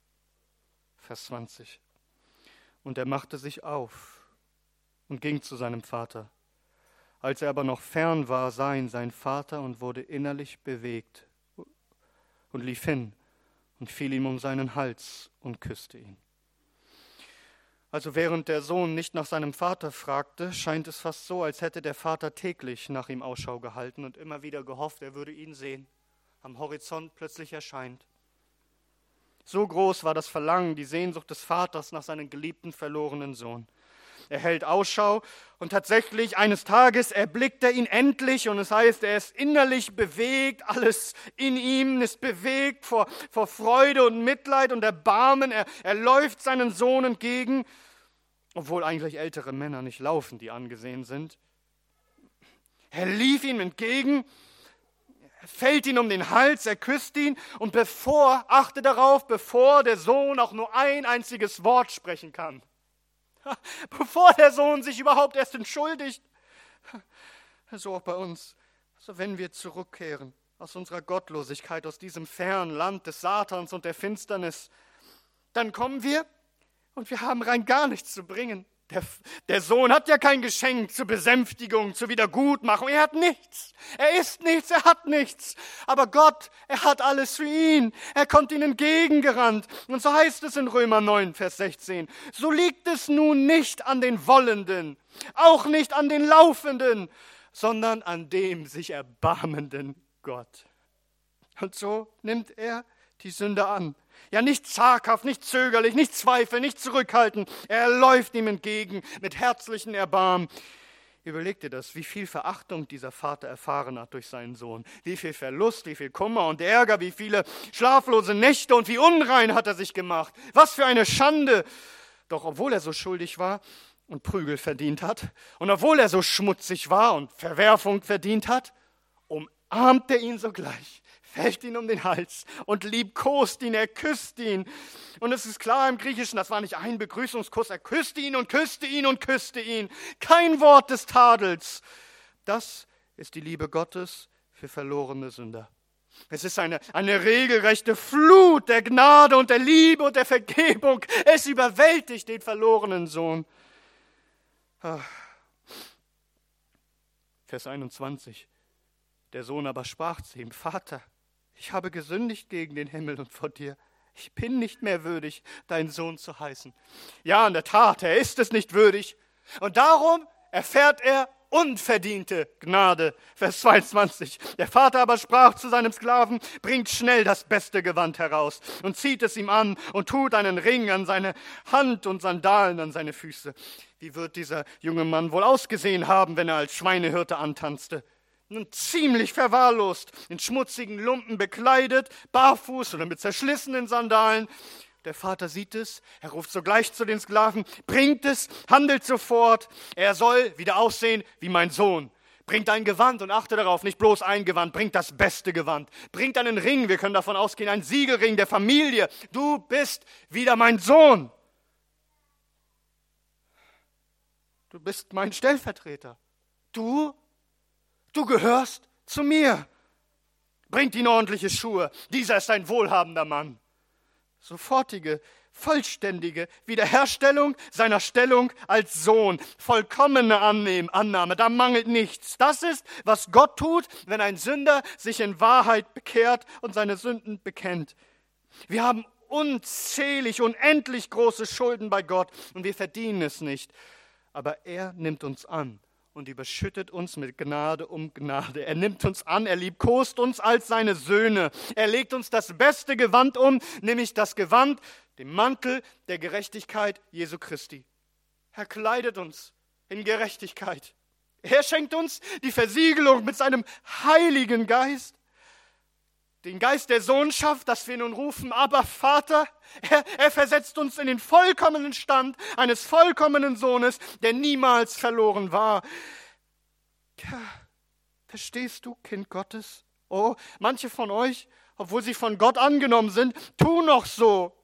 Vers 20. Und er machte sich auf und ging zu seinem Vater. Als er aber noch fern war, sah ihn sein Vater und wurde innerlich bewegt und lief hin und fiel ihm um seinen Hals und küsste ihn. Also während der Sohn nicht nach seinem Vater fragte, scheint es fast so, als hätte der Vater täglich nach ihm Ausschau gehalten und immer wieder gehofft, er würde ihn sehen. Am Horizont plötzlich erscheint. So groß war das Verlangen, die Sehnsucht des Vaters nach seinem geliebten, verlorenen Sohn. Er hält Ausschau und tatsächlich eines Tages erblickt er ihn endlich und es heißt, er ist innerlich bewegt, alles in ihm ist bewegt vor Freude und Mitleid und Erbarmen. Er läuft seinen Sohn entgegen, obwohl eigentlich ältere Männer nicht laufen, die angesehen sind. Er lief ihm entgegen, er fällt ihn um den Hals, er küsst ihn und achte darauf, bevor der Sohn auch nur ein einziges Wort sprechen kann. Bevor der Sohn sich überhaupt erst entschuldigt. So auch bei uns. So wenn wir zurückkehren aus unserer Gottlosigkeit, aus diesem fernen Land des Satans und der Finsternis, dann kommen wir und wir haben rein gar nichts zu bringen. Der Sohn hat ja kein Geschenk zur Besänftigung, zur Wiedergutmachung. Er hat nichts. Er ist nichts, er hat nichts. Aber Gott, er hat alles für ihn. Er kommt ihnen entgegengerannt. Und so heißt es in Römer 9, Vers 16. So liegt es nun nicht an den Wollenden, auch nicht an den Laufenden, sondern an dem sich erbarmenden Gott. Und so nimmt er die Sünde an. Ja, nicht zaghaft, nicht zögerlich, nicht zweifeln, nicht zurückhalten. Er läuft ihm entgegen mit herzlichem Erbarmen. Überleg dir das, wie viel Verachtung dieser Vater erfahren hat durch seinen Sohn. Wie viel Verlust, wie viel Kummer und Ärger, wie viele schlaflose Nächte und wie unrein hat er sich gemacht. Was für eine Schande. Doch obwohl er so schuldig war und Prügel verdient hat und obwohl er so schmutzig war und Verwerfung verdient hat, umarmt er ihn sogleich. Fällt ihn um den Hals und liebkost ihn, er küsst ihn. Und es ist klar im Griechischen, das war nicht ein Begrüßungskuss, er küsste ihn und küsste ihn und küsste ihn. Kein Wort des Tadels. Das ist die Liebe Gottes für verlorene Sünder. Es ist eine regelrechte Flut der Gnade und der Liebe und der Vergebung. Es überwältigt den verlorenen Sohn. Vers 21. Der Sohn aber sprach zu ihm: Vater, ich habe gesündigt gegen den Himmel und vor dir. Ich bin nicht mehr würdig, dein Sohn zu heißen. Ja, in der Tat, er ist es nicht würdig. Und darum erfährt er unverdiente Gnade. Vers 22. Der Vater aber sprach zu seinem Sklaven: Bringt schnell das beste Gewand heraus und zieht es ihm an und tut einen Ring an seine Hand und Sandalen an seine Füße. Wie wird dieser junge Mann wohl ausgesehen haben, wenn er als Schweinehirte antanzte? Nun ziemlich verwahrlost, in schmutzigen Lumpen bekleidet, barfuß oder mit zerschlissenen Sandalen. Der Vater sieht es, er ruft sogleich zu den Sklaven: Bringt es, handelt sofort. Er soll wieder aussehen wie mein Sohn. Bringt ein Gewand und achte darauf, nicht bloß ein Gewand, bringt das beste Gewand. Bringt einen Ring, wir können davon ausgehen, ein Siegelring der Familie. Du bist wieder mein Sohn. Du bist mein Stellvertreter. Du gehörst zu mir. Bringt ihm ordentliche Schuhe. Dieser ist ein wohlhabender Mann. Sofortige, vollständige Wiederherstellung seiner Stellung als Sohn. Vollkommene Annahme, da mangelt nichts. Das ist, was Gott tut, wenn ein Sünder sich in Wahrheit bekehrt und seine Sünden bekennt. Wir haben unendlich große Schulden bei Gott und wir verdienen es nicht. Aber er nimmt uns an und überschüttet uns mit Gnade um Gnade. Er nimmt uns an, er liebkost uns als seine Söhne. Er legt uns das beste Gewand um, nämlich das Gewand, den Mantel der Gerechtigkeit Jesu Christi. Er kleidet uns in Gerechtigkeit. Er schenkt uns die Versiegelung mit seinem Heiligen Geist. Den Geist der Sohnschaft, dass wir nun rufen: Aber Vater. Er versetzt uns in den vollkommenen Stand eines vollkommenen Sohnes, der niemals verloren war. Ja, verstehst du, Kind Gottes? Oh, manche von euch obwohl sie von Gott angenommen sind, tu noch so,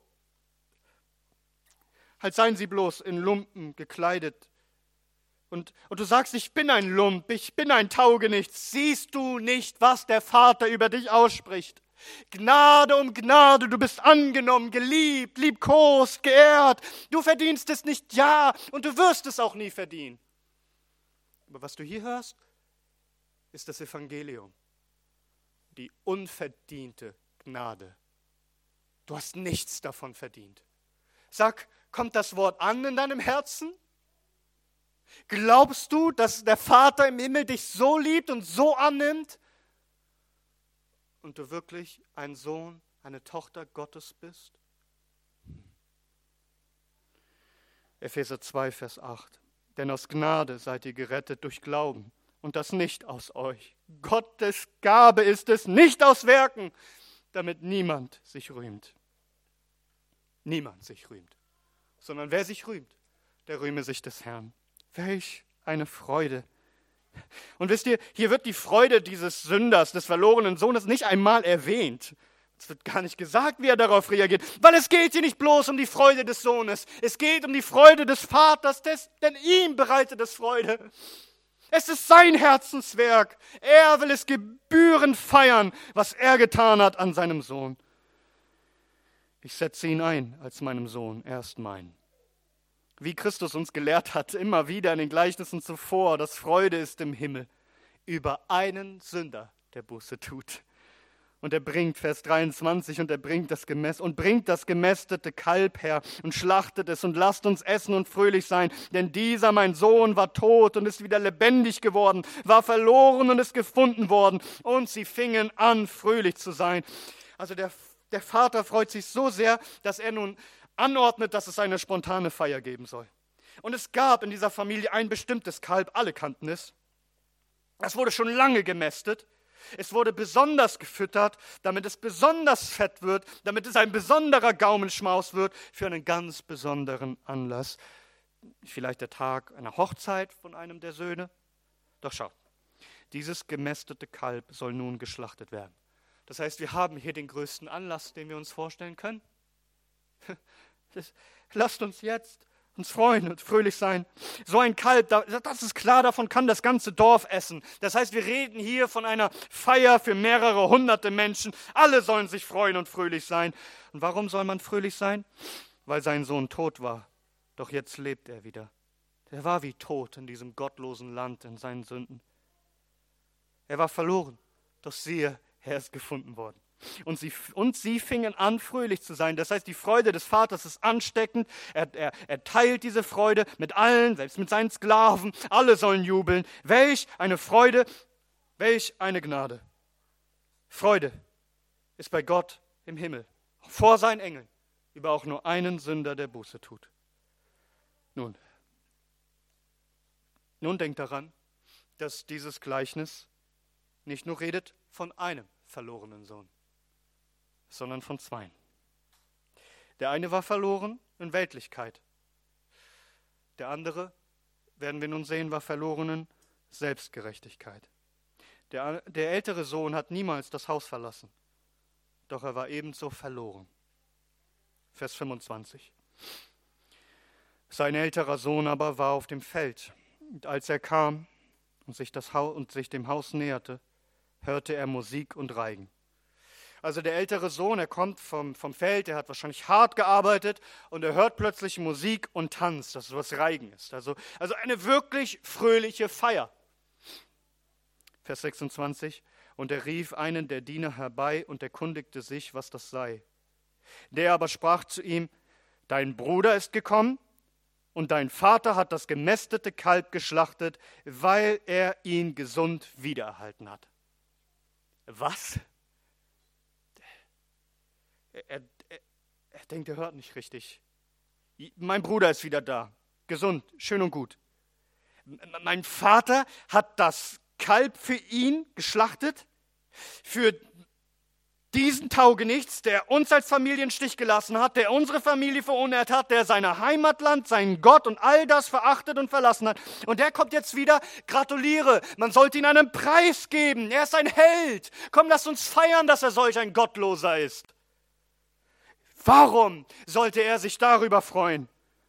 als seien sie bloß in Lumpen gekleidet. Und du sagst, ich bin ein Lump, ich bin ein Taugenichts. Siehst du nicht, was der Vater über dich ausspricht? Gnade um Gnade, du bist angenommen, geliebt, liebkost, geehrt. Du verdienst es nicht, ja, und du wirst es auch nie verdienen. Aber was du hier hörst, ist das Evangelium. Die unverdiente Gnade. Du hast nichts davon verdient. Sag, kommt das Wort an in deinem Herzen? Glaubst du, dass der Vater im Himmel dich so liebt und so annimmt und du wirklich ein Sohn, eine Tochter Gottes bist? Epheser 2, Vers 8. Denn aus Gnade seid ihr gerettet durch Glauben und das nicht aus euch. Gottes Gabe ist es, nicht aus Werken, damit niemand sich rühmt. Niemand sich rühmt, sondern wer sich rühmt, der rühme sich des Herrn. Welch eine Freude. Und wisst ihr, hier wird die Freude dieses Sünders, des verlorenen Sohnes, nicht einmal erwähnt. Es wird gar nicht gesagt, wie er darauf reagiert, weil es geht hier nicht bloß um die Freude des Sohnes. Es geht um die Freude des Vaters, denn ihm bereitet es Freude. Es ist sein Herzenswerk. Er will es gebührend feiern, was er getan hat an seinem Sohn. Ich setze ihn ein als meinem Sohn, er ist mein. Wie Christus uns gelehrt hat, immer wieder in den Gleichnissen zuvor, dass Freude ist im Himmel über einen Sünder, der Buße tut. Und er bringt, Vers 23, und er bringt das gemästete Kalb her und schlachtet es und lasst uns essen und fröhlich sein. Denn dieser, mein Sohn, war tot und ist wieder lebendig geworden, war verloren und ist gefunden worden. Und sie fingen an, fröhlich zu sein. Also der Vater freut sich so sehr, dass er nun anordnet, dass es eine spontane Feier geben soll. Und es gab in dieser Familie ein bestimmtes Kalb, alle kannten es. Es wurde schon lange gemästet. Es wurde besonders gefüttert, damit es besonders fett wird, damit es ein besonderer Gaumenschmaus wird für einen ganz besonderen Anlass. Vielleicht der Tag einer Hochzeit von einem der Söhne. Doch schaut, dieses gemästete Kalb soll nun geschlachtet werden. Das heißt, wir haben hier den größten Anlass, den wir uns vorstellen können. Lasst uns jetzt uns freuen und fröhlich sein. So ein Kalb, das ist klar, davon kann das ganze Dorf essen. Das heißt, wir reden hier von einer Feier für mehrere hunderte Menschen. Alle sollen sich freuen und fröhlich sein. Und warum soll man fröhlich sein? Weil sein Sohn tot war. Doch jetzt lebt er wieder. Er war wie tot in diesem gottlosen Land, in seinen Sünden. Er war verloren, doch siehe, er ist gefunden worden. Und sie fingen an, fröhlich zu sein. Das heißt, die Freude des Vaters ist ansteckend. Er teilt diese Freude mit allen, selbst mit seinen Sklaven. Alle sollen jubeln. Welch eine Freude, welch eine Gnade. Freude ist bei Gott im Himmel, vor seinen Engeln, über auch nur einen Sünder, der Buße tut. Nun denkt daran, dass dieses Gleichnis nicht nur redet von einem verlorenen Sohn, sondern von zweien. Der eine war verloren in Weltlichkeit. Der andere, werden wir nun sehen, war verloren in Selbstgerechtigkeit. Der ältere Sohn hat niemals das Haus verlassen, doch er war ebenso verloren. Vers 25. Sein älterer Sohn aber war auf dem Feld. Und als er kam und sich dem Haus näherte, hörte er Musik und Reigen. Also der ältere Sohn, er kommt vom Feld, er hat wahrscheinlich hart gearbeitet und er hört plötzlich Musik und Tanz, das ist was Reigen ist. Also eine wirklich fröhliche Feier. Vers 26, und er rief einen der Diener herbei und erkundigte sich, was das sei. Der aber sprach zu ihm, dein Bruder ist gekommen und dein Vater hat das gemästete Kalb geschlachtet, weil er ihn gesund wiedererhalten hat. Was? Er denkt, er hört nicht richtig. Mein Bruder ist wieder da, gesund, schön und gut. Mein Vater hat das Kalb für ihn geschlachtet, für Diesen Taugenichts, der uns als Familie im Stich gelassen hat, der unsere Familie verunehrt hat, der sein Heimatland, seinen Gott und all das verachtet und verlassen hat. Und der kommt jetzt wieder, gratuliere, man sollte ihm einen Preis geben, er ist ein Held. Komm, lass uns feiern, dass er solch ein Gottloser ist. Warum sollte er sich darüber freuen?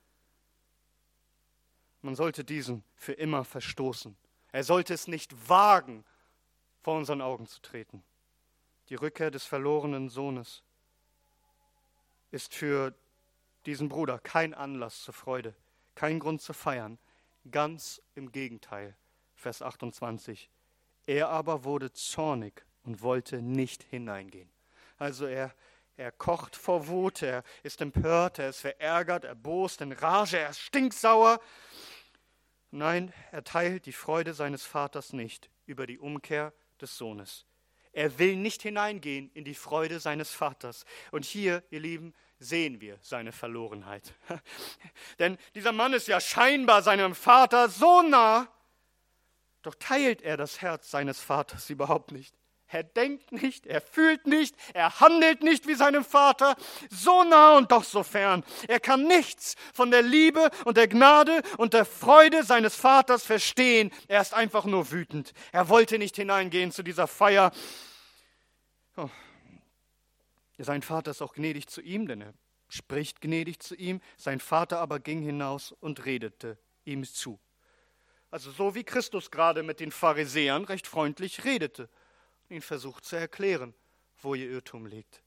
Man sollte diesen für immer verstoßen. Er sollte es nicht wagen, vor unseren Augen zu treten. Die Rückkehr des verlorenen Sohnes ist für diesen Bruder kein Anlass zur Freude, kein Grund zu feiern. Ganz im Gegenteil. Vers 28. Er aber wurde zornig und wollte nicht hineingehen. Also er kocht vor Wut, er ist empört, er ist verärgert, erbost, in Rage, er ist stinksauer. Nein, er teilt die Freude seines Vaters nicht über die Umkehr des Sohnes. Er will nicht hineingehen in die Freude seines Vaters. Und hier, ihr Lieben, sehen wir seine Verlorenheit. Denn dieser Mann ist ja scheinbar seinem Vater so nah, doch teilt er das Herz seines Vaters überhaupt nicht. Er denkt nicht, er fühlt nicht, er handelt nicht wie seinem Vater, so nah und doch so fern. Er kann nichts von der Liebe und der Gnade und der Freude seines Vaters verstehen. Er ist einfach nur wütend. Er wollte nicht hineingehen zu dieser Feier. Oh. Sein Vater ist auch gnädig zu ihm, denn er spricht gnädig zu ihm. Sein Vater aber ging hinaus und redete ihm zu. Also so wie Christus gerade mit den Pharisäern recht freundlich redete. Ihn versucht zu erklären, wo ihr Irrtum liegt.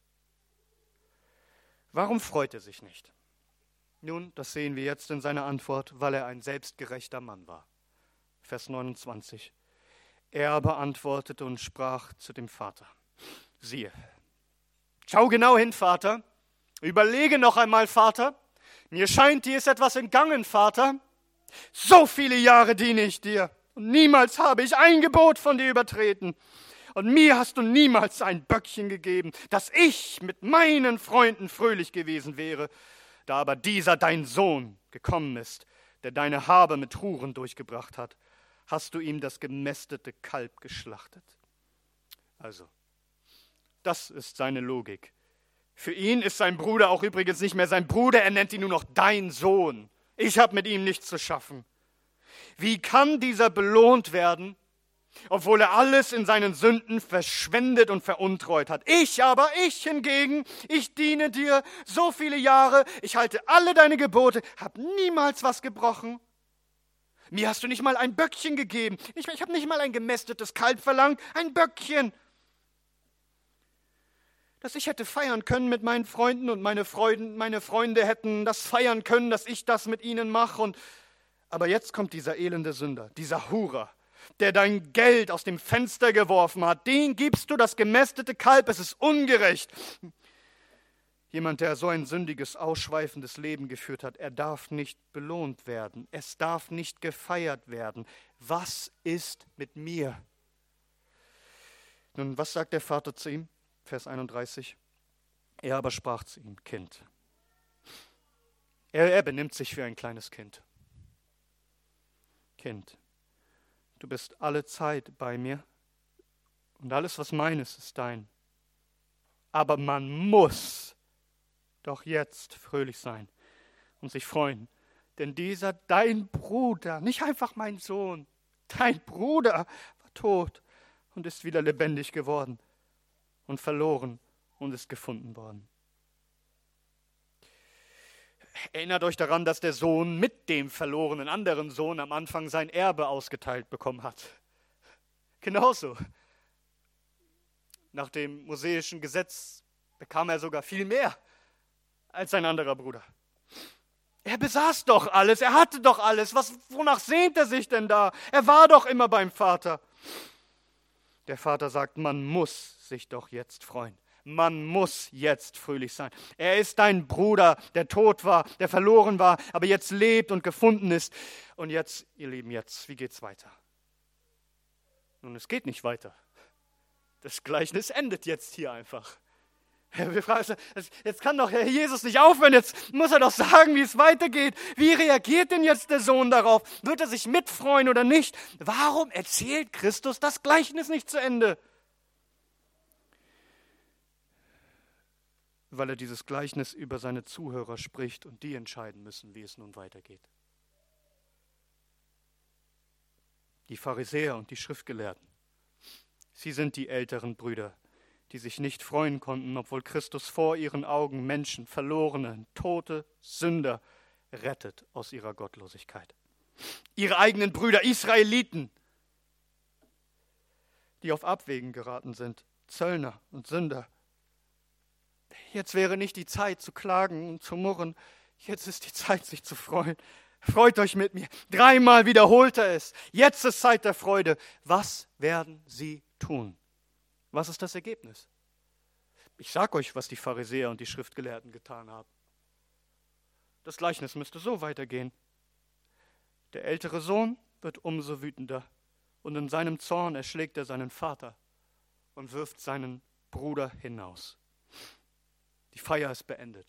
Warum freut er sich nicht? Nun, das sehen wir jetzt in seiner Antwort, weil er ein selbstgerechter Mann war. Vers 29. Er aber antwortete und sprach zu dem Vater: Siehe, schau genau hin, Vater, überlege noch einmal, Vater, mir scheint, dir ist etwas entgangen, Vater. So viele Jahre diene ich dir und niemals habe ich ein Gebot von dir übertreten. Und mir hast du niemals ein Böckchen gegeben, dass ich mit meinen Freunden fröhlich gewesen wäre. Da aber dieser dein Sohn gekommen ist, der deine Habe mit Huren durchgebracht hat, hast du ihm das gemästete Kalb geschlachtet. Also, das ist seine Logik. Für ihn ist sein Bruder auch übrigens nicht mehr sein Bruder, er nennt ihn nur noch dein Sohn. Ich habe mit ihm nichts zu schaffen. Wie kann dieser belohnt werden, obwohl er alles in seinen Sünden verschwendet und veruntreut hat? Ich hingegen, ich diene dir so viele Jahre, ich halte alle deine Gebote, habe niemals was gebrochen. Mir hast du nicht mal ein Böckchen gegeben. Ich habe nicht mal ein gemästetes Kalb verlangt, ein Böckchen. Dass ich hätte feiern können mit meinen Freunden und meine Freunde hätten das feiern können, dass ich das mit ihnen mache. Aber jetzt kommt dieser elende Sünder, dieser Hurer, der dein Geld aus dem Fenster geworfen hat, den gibst du das gemästete Kalb, es ist ungerecht. Jemand, der so ein sündiges, ausschweifendes Leben geführt hat, er darf nicht belohnt werden, es darf nicht gefeiert werden. Was ist mit mir? Nun, was sagt der Vater zu ihm? Vers 31. Er aber sprach zu ihm: Kind. Er benimmt sich wie ein kleines Kind. Kind. Du bist alle Zeit bei mir und alles, was meines, ist dein. Aber man muss doch jetzt fröhlich sein und sich freuen, denn dieser, dein Bruder, nicht einfach mein Sohn, dein Bruder war tot und ist wieder lebendig geworden und verloren und ist gefunden worden. Erinnert euch daran, dass der Sohn mit dem verlorenen anderen Sohn am Anfang sein Erbe ausgeteilt bekommen hat. Genauso. Nach dem mosaischen Gesetz bekam er sogar viel mehr als sein anderer Bruder. Er besaß doch alles, er hatte doch alles. Wonach sehnt er sich denn da? Er war doch immer beim Vater. Der Vater sagt, man muss sich doch jetzt freuen. Man muss jetzt fröhlich sein. Er ist dein Bruder, der tot war, der verloren war, aber jetzt lebt und gefunden ist. Und jetzt, ihr Lieben, wie geht's weiter? Nun, es geht nicht weiter. Das Gleichnis endet jetzt hier einfach. Wir fragen, jetzt kann doch Herr Jesus nicht aufhören, jetzt muss er doch sagen, wie es weitergeht. Wie reagiert denn jetzt der Sohn darauf? Wird er sich mitfreuen oder nicht? Warum erzählt Christus das Gleichnis nicht zu Ende? weil er dieses Gleichnis über seine Zuhörer spricht und die entscheiden müssen, wie es nun weitergeht. Die Pharisäer und die Schriftgelehrten, sie sind die älteren Brüder, die sich nicht freuen konnten, obwohl Christus vor ihren Augen Menschen, verlorene, tote Sünder rettet aus ihrer Gottlosigkeit. Ihre eigenen Brüder, Israeliten, die auf Abwägen geraten sind, Zöllner und Sünder. Jetzt wäre nicht die Zeit zu klagen und zu murren, jetzt ist die Zeit, sich zu freuen. Freut euch mit mir. 3-mal wiederholt er es. Jetzt ist Zeit der Freude. Was werden sie tun? Was ist das Ergebnis? Ich sage euch, was die Pharisäer und die Schriftgelehrten getan haben. Das Gleichnis müsste so weitergehen. Der ältere Sohn wird umso wütender und in seinem Zorn erschlägt er seinen Vater und wirft seinen Bruder hinaus. Die Feier ist beendet.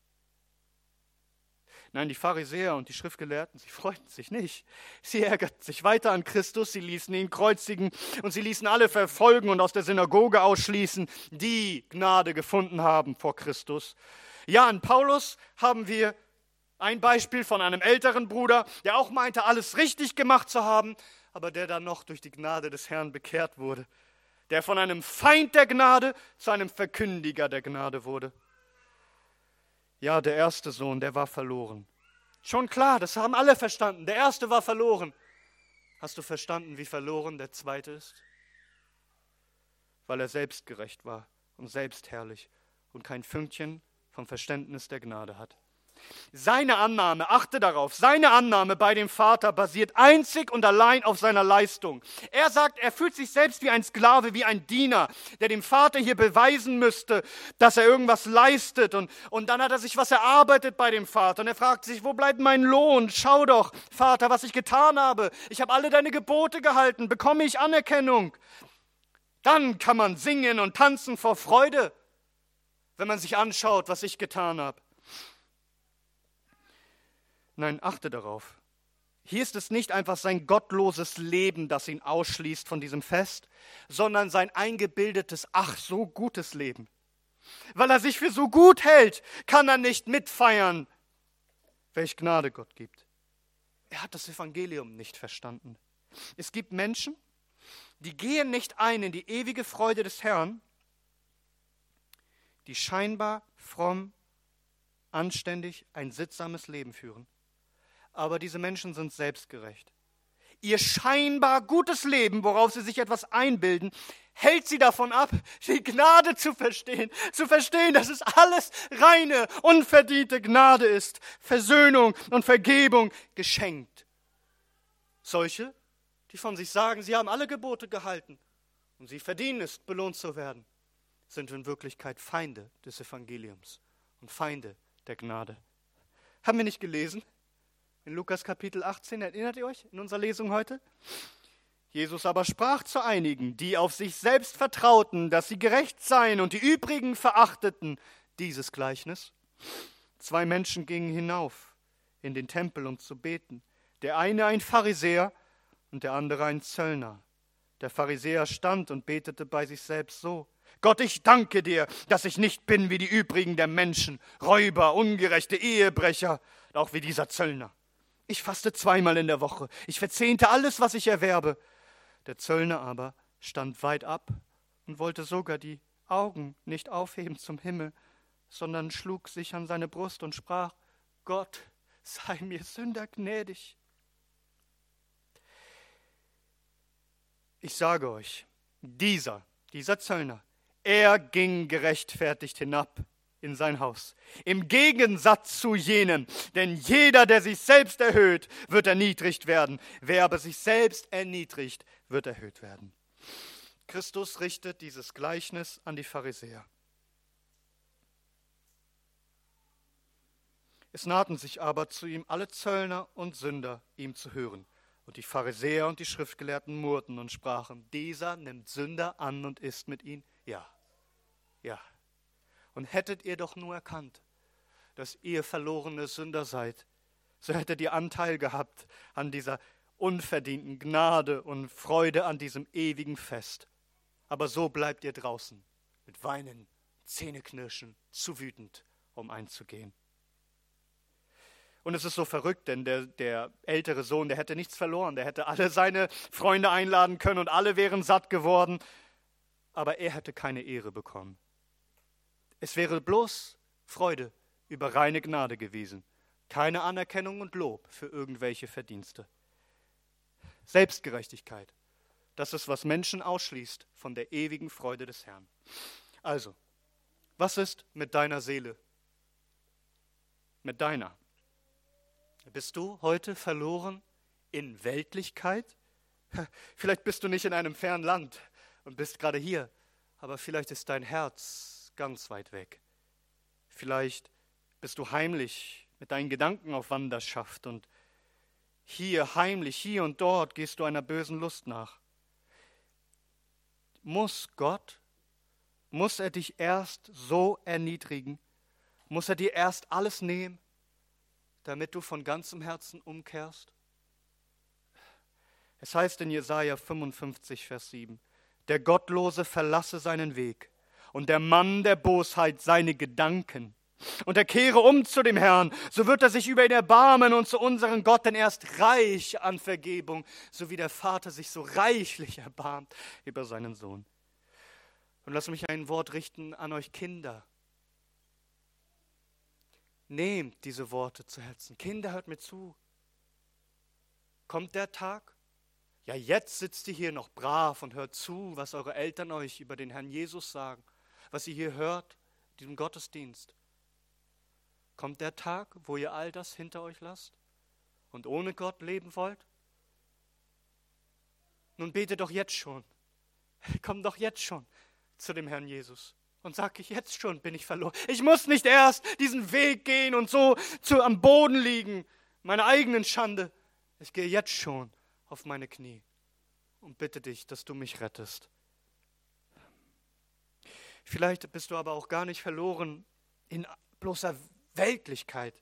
Nein, die Pharisäer und die Schriftgelehrten, sie freuten sich nicht. Sie ärgerten sich weiter an Christus, sie ließen ihn kreuzigen und sie ließen alle verfolgen und aus der Synagoge ausschließen, die Gnade gefunden haben vor Christus. Ja, an Paulus haben wir ein Beispiel von einem älteren Bruder, der auch meinte, alles richtig gemacht zu haben, aber der dann noch durch die Gnade des Herrn bekehrt wurde. Der von einem Feind der Gnade zu einem Verkündiger der Gnade wurde. Ja, der erste Sohn, der war verloren. Schon klar, das haben alle verstanden. Der erste war verloren. Hast du verstanden, wie verloren der zweite ist? Weil er selbstgerecht war und selbstherrlich und kein Fünkchen vom Verständnis der Gnade hat. Seine Annahme, achte darauf, seine Annahme bei dem Vater basiert einzig und allein auf seiner Leistung. Er sagt, er fühlt sich selbst wie ein Sklave, wie ein Diener, der dem Vater hier beweisen müsste, dass er irgendwas leistet. Und dann hat er sich was erarbeitet bei dem Vater. Und er fragt sich, wo bleibt mein Lohn? Schau doch, Vater, was ich getan habe. Ich habe alle deine Gebote gehalten. Bekomme ich Anerkennung? Dann kann man singen und tanzen vor Freude, wenn man sich anschaut, was ich getan habe. Nein, achte darauf. Hier ist es nicht einfach sein gottloses Leben, das ihn ausschließt von diesem Fest, sondern sein eingebildetes, ach so gutes Leben. Weil er sich für so gut hält, kann er nicht mitfeiern, welch Gnade Gott gibt. Er hat das Evangelium nicht verstanden. Es gibt Menschen, die gehen nicht ein in die ewige Freude des Herrn, die scheinbar fromm, anständig ein sittsames Leben führen. Aber diese Menschen sind selbstgerecht. Ihr scheinbar gutes Leben, worauf sie sich etwas einbilden, hält sie davon ab, die Gnade zu verstehen, dass es alles reine, unverdiente Gnade ist, Versöhnung und Vergebung geschenkt. Solche, die von sich sagen, sie haben alle Gebote gehalten und sie verdienen es, belohnt zu werden, sind in Wirklichkeit Feinde des Evangeliums und Feinde der Gnade. Haben wir nicht gelesen? In Lukas Kapitel 18, erinnert ihr euch in unserer Lesung heute? Jesus aber sprach zu einigen, die auf sich selbst vertrauten, dass sie gerecht seien und die übrigen verachteten dieses Gleichnis. 2 Menschen gingen hinauf in den Tempel, um zu beten. Der eine ein Pharisäer und der andere ein Zöllner. Der Pharisäer stand und betete bei sich selbst so: Gott, ich danke dir, dass ich nicht bin wie die übrigen der Menschen, Räuber, ungerechte Ehebrecher, auch wie dieser Zöllner. Ich faste 2-mal in der Woche. Ich verzehnte alles, was ich erwerbe. Der Zöllner aber stand weit ab und wollte sogar die Augen nicht aufheben zum Himmel, sondern schlug sich an seine Brust und sprach: Gott, sei mir Sünder gnädig. Ich sage euch, dieser Zöllner, er ging gerechtfertigt hinab in sein Haus, im Gegensatz zu jenem, denn jeder, der sich selbst erhöht, wird erniedrigt werden. Wer aber sich selbst erniedrigt, wird erhöht werden. Christus richtet dieses Gleichnis an die Pharisäer. Es nahten sich aber zu ihm alle Zöllner und Sünder, ihm zu hören. Und die Pharisäer und die Schriftgelehrten murrten und sprachen: Dieser nimmt Sünder an und isst mit ihnen. Ja. Und hättet ihr doch nur erkannt, dass ihr verlorene Sünder seid, so hättet ihr Anteil gehabt an dieser unverdienten Gnade und Freude an diesem ewigen Fest. Aber so bleibt ihr draußen mit Weinen, Zähneknirschen, zu wütend, um einzugehen. Und es ist so verrückt, denn der ältere Sohn, der hätte nichts verloren. Der hätte alle seine Freunde einladen können und alle wären satt geworden. Aber er hätte keine Ehre bekommen. Es wäre bloß Freude über reine Gnade gewesen. Keine Anerkennung und Lob für irgendwelche Verdienste. Selbstgerechtigkeit, das ist, was Menschen ausschließt von der ewigen Freude des Herrn. Also, was ist mit deiner Seele? Mit deiner? Bist du heute verloren in Weltlichkeit? Vielleicht bist du nicht in einem fernen Land und bist gerade hier, aber vielleicht ist dein Herz ganz weit weg. Vielleicht bist du heimlich mit deinen Gedanken auf Wanderschaft und hier heimlich, hier und dort gehst du einer bösen Lust nach. Muss er dich erst so erniedrigen? Muss er dir erst alles nehmen, damit du von ganzem Herzen umkehrst? Es heißt in Jesaja 55, Vers 7, der Gottlose verlasse seinen Weg und der Mann der Bosheit seine Gedanken. Und er kehre um zu dem Herrn, so wird er sich über ihn erbarmen und zu unserem Gott, denn er ist reich an Vergebung, so wie der Vater sich so reichlich erbarmt über seinen Sohn. Und lass mich ein Wort richten an euch Kinder. Nehmt diese Worte zu Herzen. Kinder, hört mir zu. Kommt der Tag? Ja, jetzt sitzt ihr hier noch brav und hört zu, was eure Eltern euch über den Herrn Jesus sagen, was ihr hier hört, diesem Gottesdienst. Kommt der Tag, wo ihr all das hinter euch lasst und ohne Gott leben wollt? Nun bete doch jetzt schon. Komm doch jetzt schon zu dem Herrn Jesus und sag ich, jetzt schon bin ich verloren. Ich muss nicht erst diesen Weg gehen und so am Boden liegen, meiner eigenen Schande. Ich gehe jetzt schon auf meine Knie und bitte dich, dass du mich rettest. Vielleicht bist du aber auch gar nicht verloren in bloßer Weltlichkeit,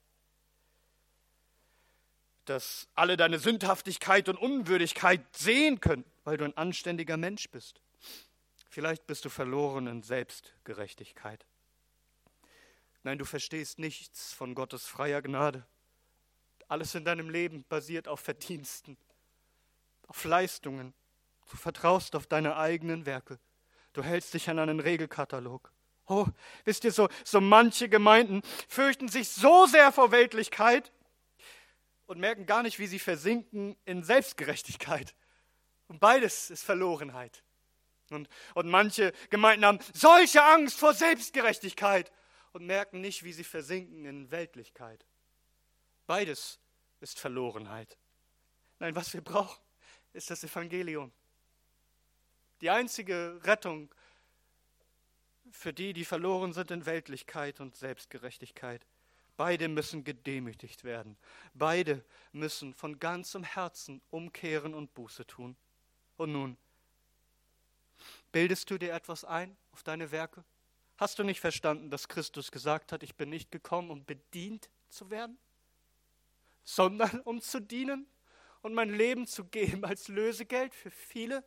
dass alle deine Sündhaftigkeit und Unwürdigkeit sehen können, weil du ein anständiger Mensch bist. Vielleicht bist du verloren in Selbstgerechtigkeit. Nein, du verstehst nichts von Gottes freier Gnade. Alles in deinem Leben basiert auf Verdiensten, auf Leistungen. Du vertraust auf deine eigenen Werke. Du hältst dich an einen Regelkatalog. Oh, wisst ihr, so manche Gemeinden fürchten sich so sehr vor Weltlichkeit und merken gar nicht, wie sie versinken in Selbstgerechtigkeit. Und beides ist Verlorenheit. Und manche Gemeinden haben solche Angst vor Selbstgerechtigkeit und merken nicht, wie sie versinken in Weltlichkeit. Beides ist Verlorenheit. Nein, was wir brauchen, ist das Evangelium. Die einzige Rettung für die, die verloren sind in Weltlichkeit und Selbstgerechtigkeit. Beide müssen gedemütigt werden. Beide müssen von ganzem Herzen umkehren und Buße tun. Und nun, bildest du dir etwas ein auf deine Werke? Hast du nicht verstanden, dass Christus gesagt hat, ich bin nicht gekommen, um bedient zu werden, sondern um zu dienen und mein Leben zu geben als Lösegeld für viele?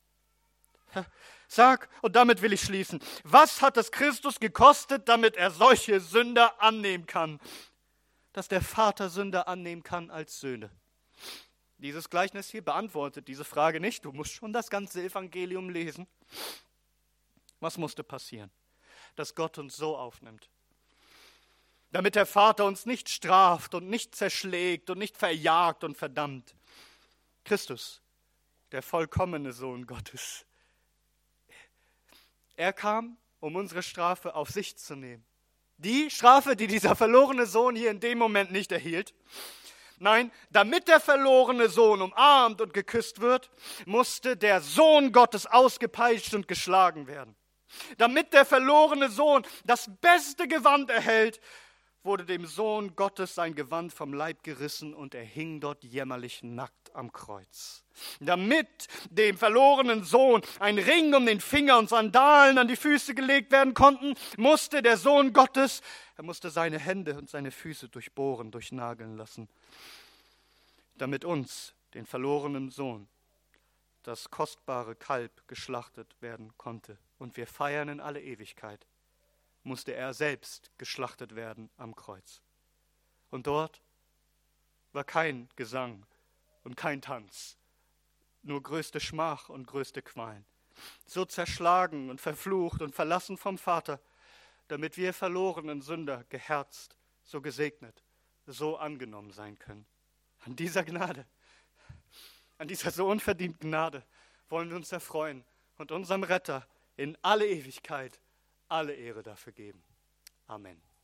Sag, und damit will ich schließen, was hat es Christus gekostet, damit er solche Sünder annehmen kann? Dass der Vater Sünder annehmen kann als Söhne. Dieses Gleichnis hier beantwortet diese Frage nicht. Du musst schon das ganze Evangelium lesen. Was musste passieren? Dass Gott uns so aufnimmt. Damit der Vater uns nicht straft und nicht zerschlägt und nicht verjagt und verdammt. Christus, der vollkommene Sohn Gottes. Er kam, um unsere Strafe auf sich zu nehmen. Die Strafe, die dieser verlorene Sohn hier in dem Moment nicht erhielt. Nein, damit der verlorene Sohn umarmt und geküsst wird, musste der Sohn Gottes ausgepeitscht und geschlagen werden. Damit der verlorene Sohn das beste Gewand erhält, wurde dem Sohn Gottes sein Gewand vom Leib gerissen und er hing dort jämmerlich nackt am Kreuz. Damit dem verlorenen Sohn ein Ring um den Finger und Sandalen an die Füße gelegt werden konnten, musste der Sohn Gottes, er musste seine Hände und seine Füße durchbohren, durchnageln lassen. Damit uns, den verlorenen Sohn, das kostbare Kalb geschlachtet werden konnte. Und wir feiern in alle Ewigkeit musste er selbst geschlachtet werden am Kreuz. Und dort war kein Gesang und kein Tanz, nur größte Schmach und größte Qualen. So zerschlagen und verflucht und verlassen vom Vater, damit wir verlorenen Sünder geherzt, so gesegnet, so angenommen sein können. An dieser Gnade, an dieser so unverdienten Gnade wollen wir uns erfreuen und unserem Retter in alle Ewigkeit alle Ehre dafür geben. Amen.